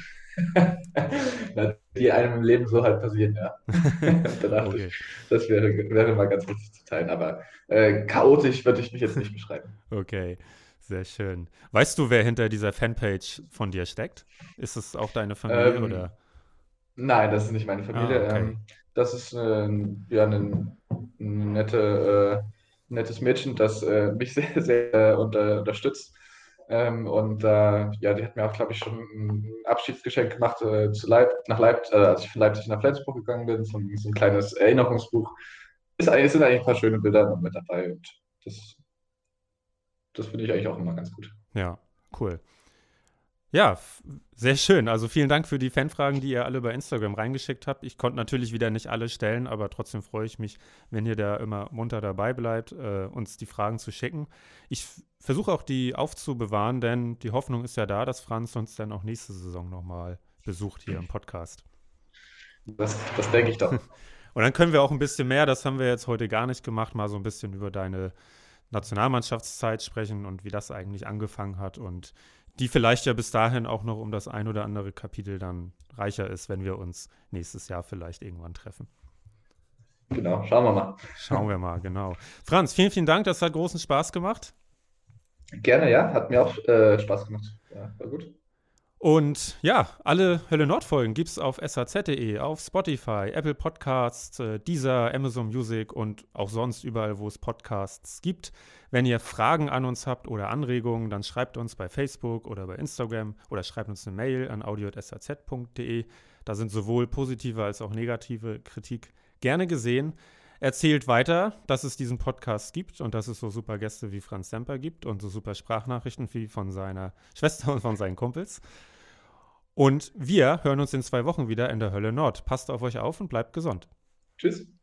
Die einem im Leben so halt passieren, ja. Da dachte Okay. ich, das wäre mal ganz witzig zu teilen, aber chaotisch würde ich mich jetzt nicht beschreiben. Okay, sehr schön. Weißt du, wer hinter dieser Fanpage von dir steckt? Ist es auch deine Familie oder? Nein, das ist nicht meine Familie. Okay. Das ist ein nettes Mädchen, das mich sehr, sehr unterstützt. Die hat mir auch, glaube ich, schon ein Abschiedsgeschenk gemacht nach Leipzig, als ich von Leipzig nach Flensburg gegangen bin, so ein kleines Erinnerungsbuch. Es sind eigentlich ein paar schöne Bilder noch mit dabei und das finde ich eigentlich auch immer ganz gut. Ja, cool. Ja, sehr schön. Also vielen Dank für die Fanfragen, die ihr alle bei Instagram reingeschickt habt. Ich konnte natürlich wieder nicht alle stellen, aber trotzdem freue ich mich, wenn ihr da immer munter dabei bleibt, uns die Fragen zu schicken. Ich versuche auch die aufzubewahren, denn die Hoffnung ist ja da, dass Franz uns dann auch nächste Saison nochmal besucht hier im Podcast. Das denke ich doch. Und dann können wir auch ein bisschen mehr, das haben wir jetzt heute gar nicht gemacht, mal so ein bisschen über deine Nationalmannschaftszeit sprechen und wie das eigentlich angefangen hat und die vielleicht ja bis dahin auch noch um das ein oder andere Kapitel dann reicher ist, wenn wir uns nächstes Jahr vielleicht irgendwann treffen. Genau, schauen wir mal. Schauen wir mal, genau. Franz, vielen, vielen Dank, das hat großen Spaß gemacht. Gerne, ja, hat mir auch Spaß gemacht. Ja, war gut. Und ja, alle Hölle Nord-Folgen gibt es auf saz.de, auf Spotify, Apple Podcasts, Deezer, Amazon Music und auch sonst überall, wo es Podcasts gibt. Wenn ihr Fragen an uns habt oder Anregungen, dann schreibt uns bei Facebook oder bei Instagram oder schreibt uns eine Mail an audio@saz.de. Da sind sowohl positive als auch negative Kritik gerne gesehen. Erzählt weiter, dass es diesen Podcast gibt und dass es so super Gäste wie Franz Semper gibt und so super Sprachnachrichten wie von seiner Schwester und von seinen Kumpels. Und wir hören uns in 2 Wochen wieder in der Hölle Nord. Passt auf euch auf und bleibt gesund. Tschüss.